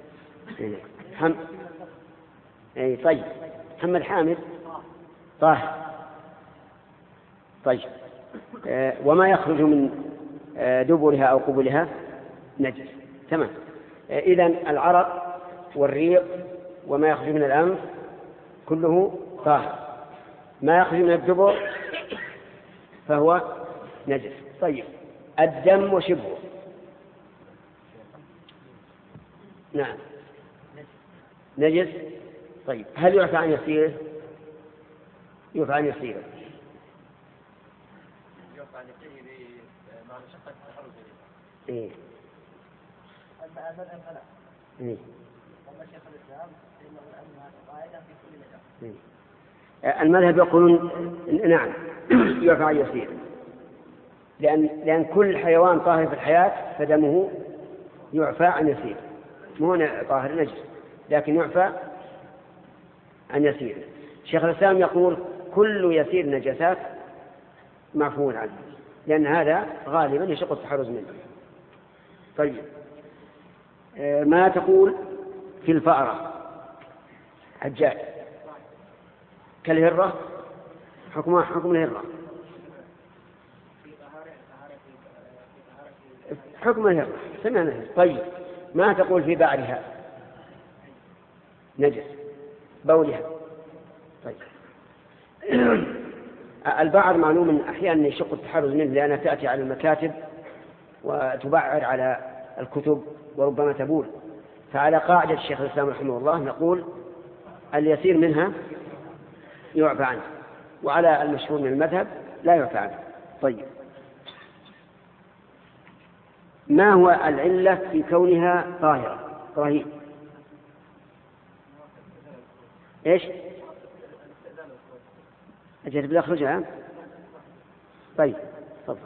أي طيب محمد حامد طاهر. طيب وما يخرج من دبرها أو قبلها نجس. تمام. إذن العرق والريق وما يخرج من الأنف كله طاهر. ما يخرج من الدبر فهو نجس. طيب الدم وشبهه نعم نجس. طيب هل يعفى عن يسيره؟ يعفى عن يسيره. يعفى عن يسيره مع مشقة التحرز إيه. المذهب هلا إيه. ومشيخ الإسلام إنه أنها قاعدة في كل مجال. المذهب يقولون نعم يعفى عن يسيره، لأن كل حيوان طاهر في الحياة فدمه يعفى عن يسيره، مو طاهر نجس لكن يعفى عن يسيره. شيخ الإسلام يقول كل يسير نجسات معفو عنه، لأن هذا غالبا يشق التحرز منه. طيب ما تقول في الفأرة حجاج كالهرة؟ حكمها حكم الهرة، حكم الهرة سمعنا. طيب ما تقول في بعرها نجس بولها؟ طيب البعر معلوم أحيانا يشق التحرز منه لأنها تأتي على المكاتب وتبعر على الكتب وربما تبول، فعلى قاعدة الشيخ الإسلام رحمه الله نقول اليسير منها يعفى عنه، وعلى المشهور من المذهب لا يعفى عنه. طيب ما هو العلة في كونها طاهرة؟ إبراهيم إيش؟ أجل بلا أخرجها. طيب تفضل.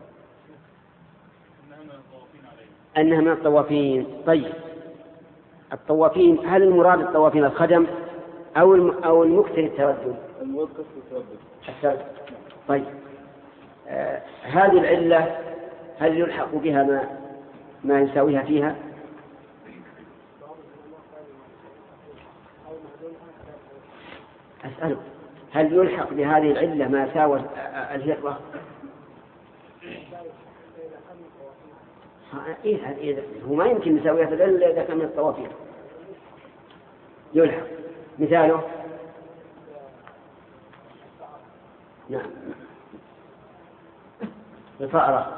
أنها من الطوافين. طيب الطوافين هل المراد الطوافين الخدم أو المكثر التردد؟ المكثر التردد. طيب هذه العلة هل يلحق بها ما يساويها فيها؟ أسألك هل يلحق بهذه العلة ما يساوي الهرة؟ هو ما يمكن يساويها في العلة إذا كان من الطوافين. يلحق. مثاله نعم الفأرة.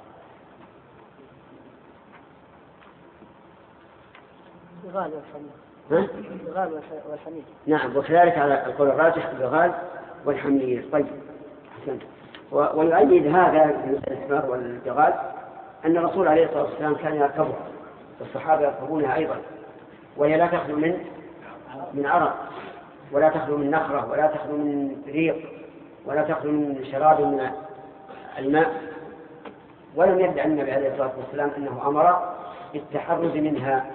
الغال والحمير. نعم وكذلك على القول الراجح الغال والحمير. طيب حسنت. ويؤيد هذا الإسمار والجغال أن الرسول عليه الصلاة والسلام كان يركبها والصحابة يركبونها أيضا، وهي لا تخلو من عرق ولا تخلو من نخرة ولا تخلو من ريق ولا تخلو من شراب من الماء، ولم يدع النبي عليه الصلاة والسلام أنه أمر بالتحرز منها.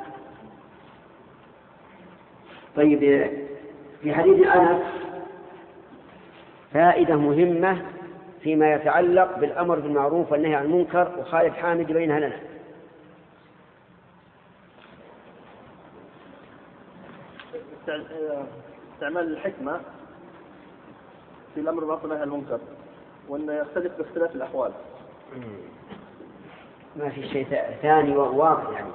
طيب في حديث أنس فائدة مهمة فيما يتعلق بالأمر بالمعروف والنهي عن المنكر، وخالد حامد بينها لنا. استعمال الحكمة في الأمر بالمعروف والنهي عن المنكر، وأنه يختلف باختلاف الأحوال. ما في شيء ثاني واضح يعني.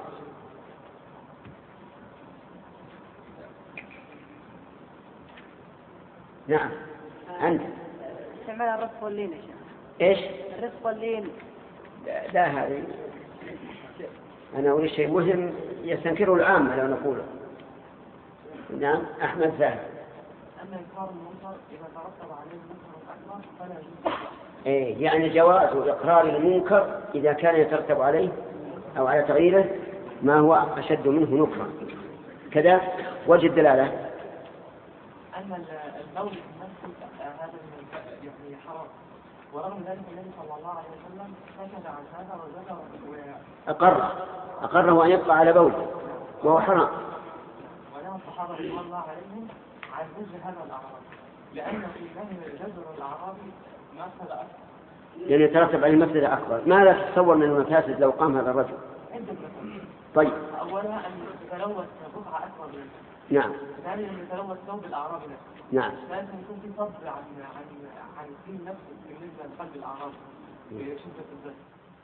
نعم أنت استعمال الرفق واللين يا شيخ. إيش؟ الرفق واللين. لا هذه أنا أقول شيء مهم يستنكره العامة لو نقوله. نعم أحمد زاهد. أن إنكار المنكر إذا ترتب عليه منكر أكبر فلا يجوز. يعني جواز إقرار المنكر إذا كان يترتب عليه أو على تغييره ما هو أشد منه نكرا. كذا وجه الدلالة أن البول نفسه هذا يعني حرام، ورغم ذلك النبي صلى الله عليه وسلم سكت عن هذا وذكر أقره أن يبقى على بوله وهو حرام. ولما الصحابة رضي الله عليهم عن وجه هذا الأعراض، لأن في ذهن جزر الأعراض مفسدة أكبر، يعني يترتب عليه مفسدة أكبر. ماذا تتصور من المفاسد لو قام هذا الرجل؟ طيب، أولا أن يتلوث بقعة أكبر منه. نعم. ثانيا أن يتلوث ثوب الأعراض نفسه. نعم. ثالثا يكون في صبر عن الدين نفسه بالنسبة لقلب الأعراض بشدة الذات.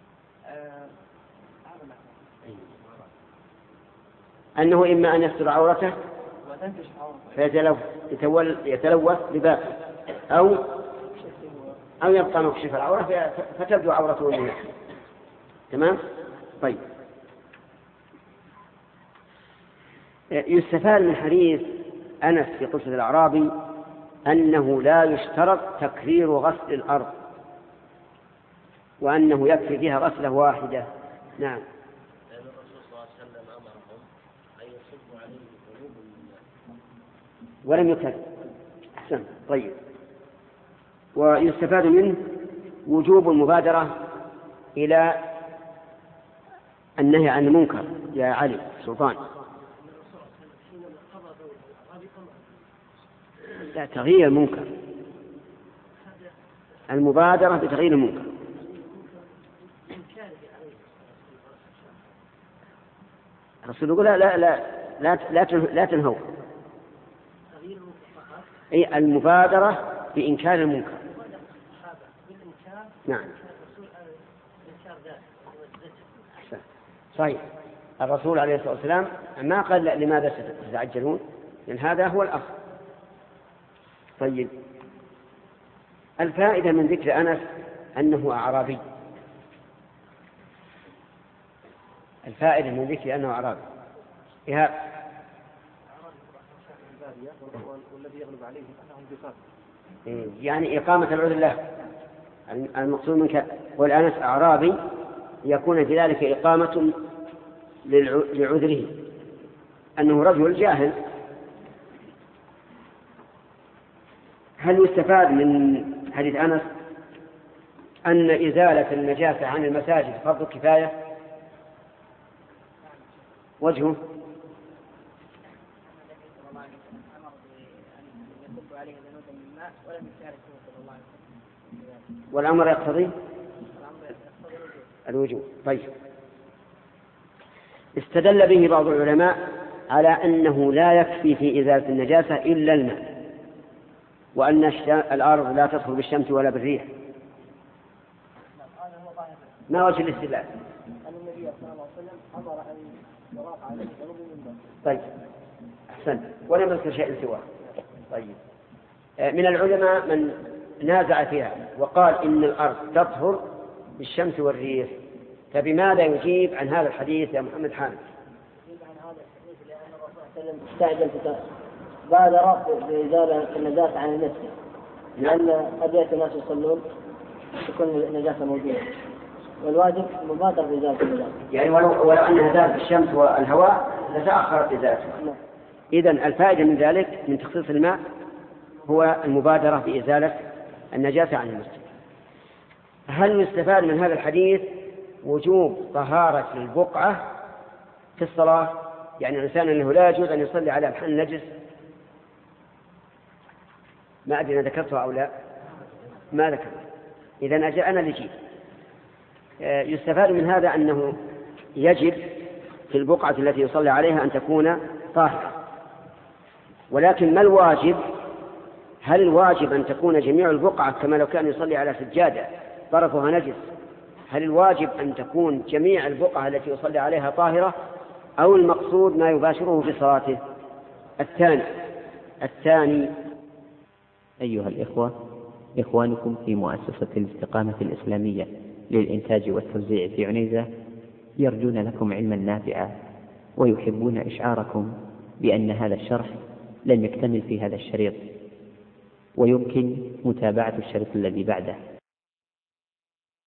أنه إما أن يستر عورته فيتلوث لباسه أو يبقى مكشف العورة فتبدو عورته للناس. تمام؟ طيب، يستفاد من حديث أنس في قصة الأعرابي أنه لا يشترط تكرير غسل الأرض، وأنه يكفي فيها غسلة واحدة. نعم. لأن الرسول صلى الله عليه وسلم أمرهم أن يصبوا عليه ذنوب ولم يكرر. أحسن. طيب، ويستفاد منه وجوب المبادرة إلى النهي عن المنكر. يا علي سلطان. لا، تغيير المنكر، المبادرة بتغيير المنكر. الرسول يقول لا تنهوا. أي المبادرة بإنكار المنكر. نعم. صحيح. الرسول عليه الصلاة والسلام ما قال لماذا تتعجلون، لأن هذا هو الأصل. طيب، الفائدة من ذكر أنس أنه أعرابي. الفائدة من ذكر أنه أعرابي إيهاب. والذي يغلب عليه أنهم بفاق. يعني إقامة العذر له. المقصود منك والأنس أعرابي يكون في ذلك إقامة لعذره، أنه رجل جاهل. هل يستفاد من حديث أنس أن إزالة النجاسة عن المساجد فرض كفاية؟ وجهه والأمر يقتضي الوجوب. طيب، استدل به بعض العلماء على أنه لا يكفي في إزالة النجاسة إلا الماء، وأن الأرض لا تدخل بالشمس ولا بالريح. ما وجه الاستدلال؟ أن النبي صلى الله عليه وسلم أمر أن يراق عليه ذنوب المنبر. طيب، أحسن. ولم يذكر شيء سواه. طيب، من العلماء من نازع فيها وقال إن الأرض تطهر بالشمس والريح، فبماذا يجيب عن هذا الحديث يا محمد حامد؟ يجيب عن هذا الحديث لأن الرسول صلى الله عليه وسلم استعجل بادر بإزالة النجاسة عن المسجد، لأن قد يأتي الناس يصلون تكون النجاسة موجودة، والواجب مبادرة بإزالة النجاسة. يعني ولو أنها زالت بالشمس والهواء لتأخرت إزالتها. إذن الفائدة من ذلك من تخصيص الماء هو المبادرة بإزالة النجاسة عن المسجد. هل يستفاد من هذا الحديث وجوب طهارة البقعة في الصلاة؟ يعني الإنسان أنه لا يجوز أن يصلي على محل نجس. ما أدري أنا ذكرتها أو لا، ما ذكرت. إذن أنا اللي جيت. يستفاد من هذا أنه يجب في البقعة التي يصلي عليها أن تكون طاهرة، ولكن ما الواجب؟ هل الواجب أن تكون جميع البقعة كما لو كان يصلي على سجادة طرفها نجس؟ هل الواجب أن تكون جميع البقعة التي يصلي عليها طاهرة، أو المقصود ما يباشره في صلاته؟ الثاني. أيها الإخوة، إخوانكم في مؤسسة الاستقامة الإسلامية للإنتاج والتوزيع في عنيزة يرجون لكم علما نافعا، ويحبون إشعاركم بأن هذا الشرح لم يكتمل في هذا الشريط، ويمكن متابعة الشريط الذي بعده.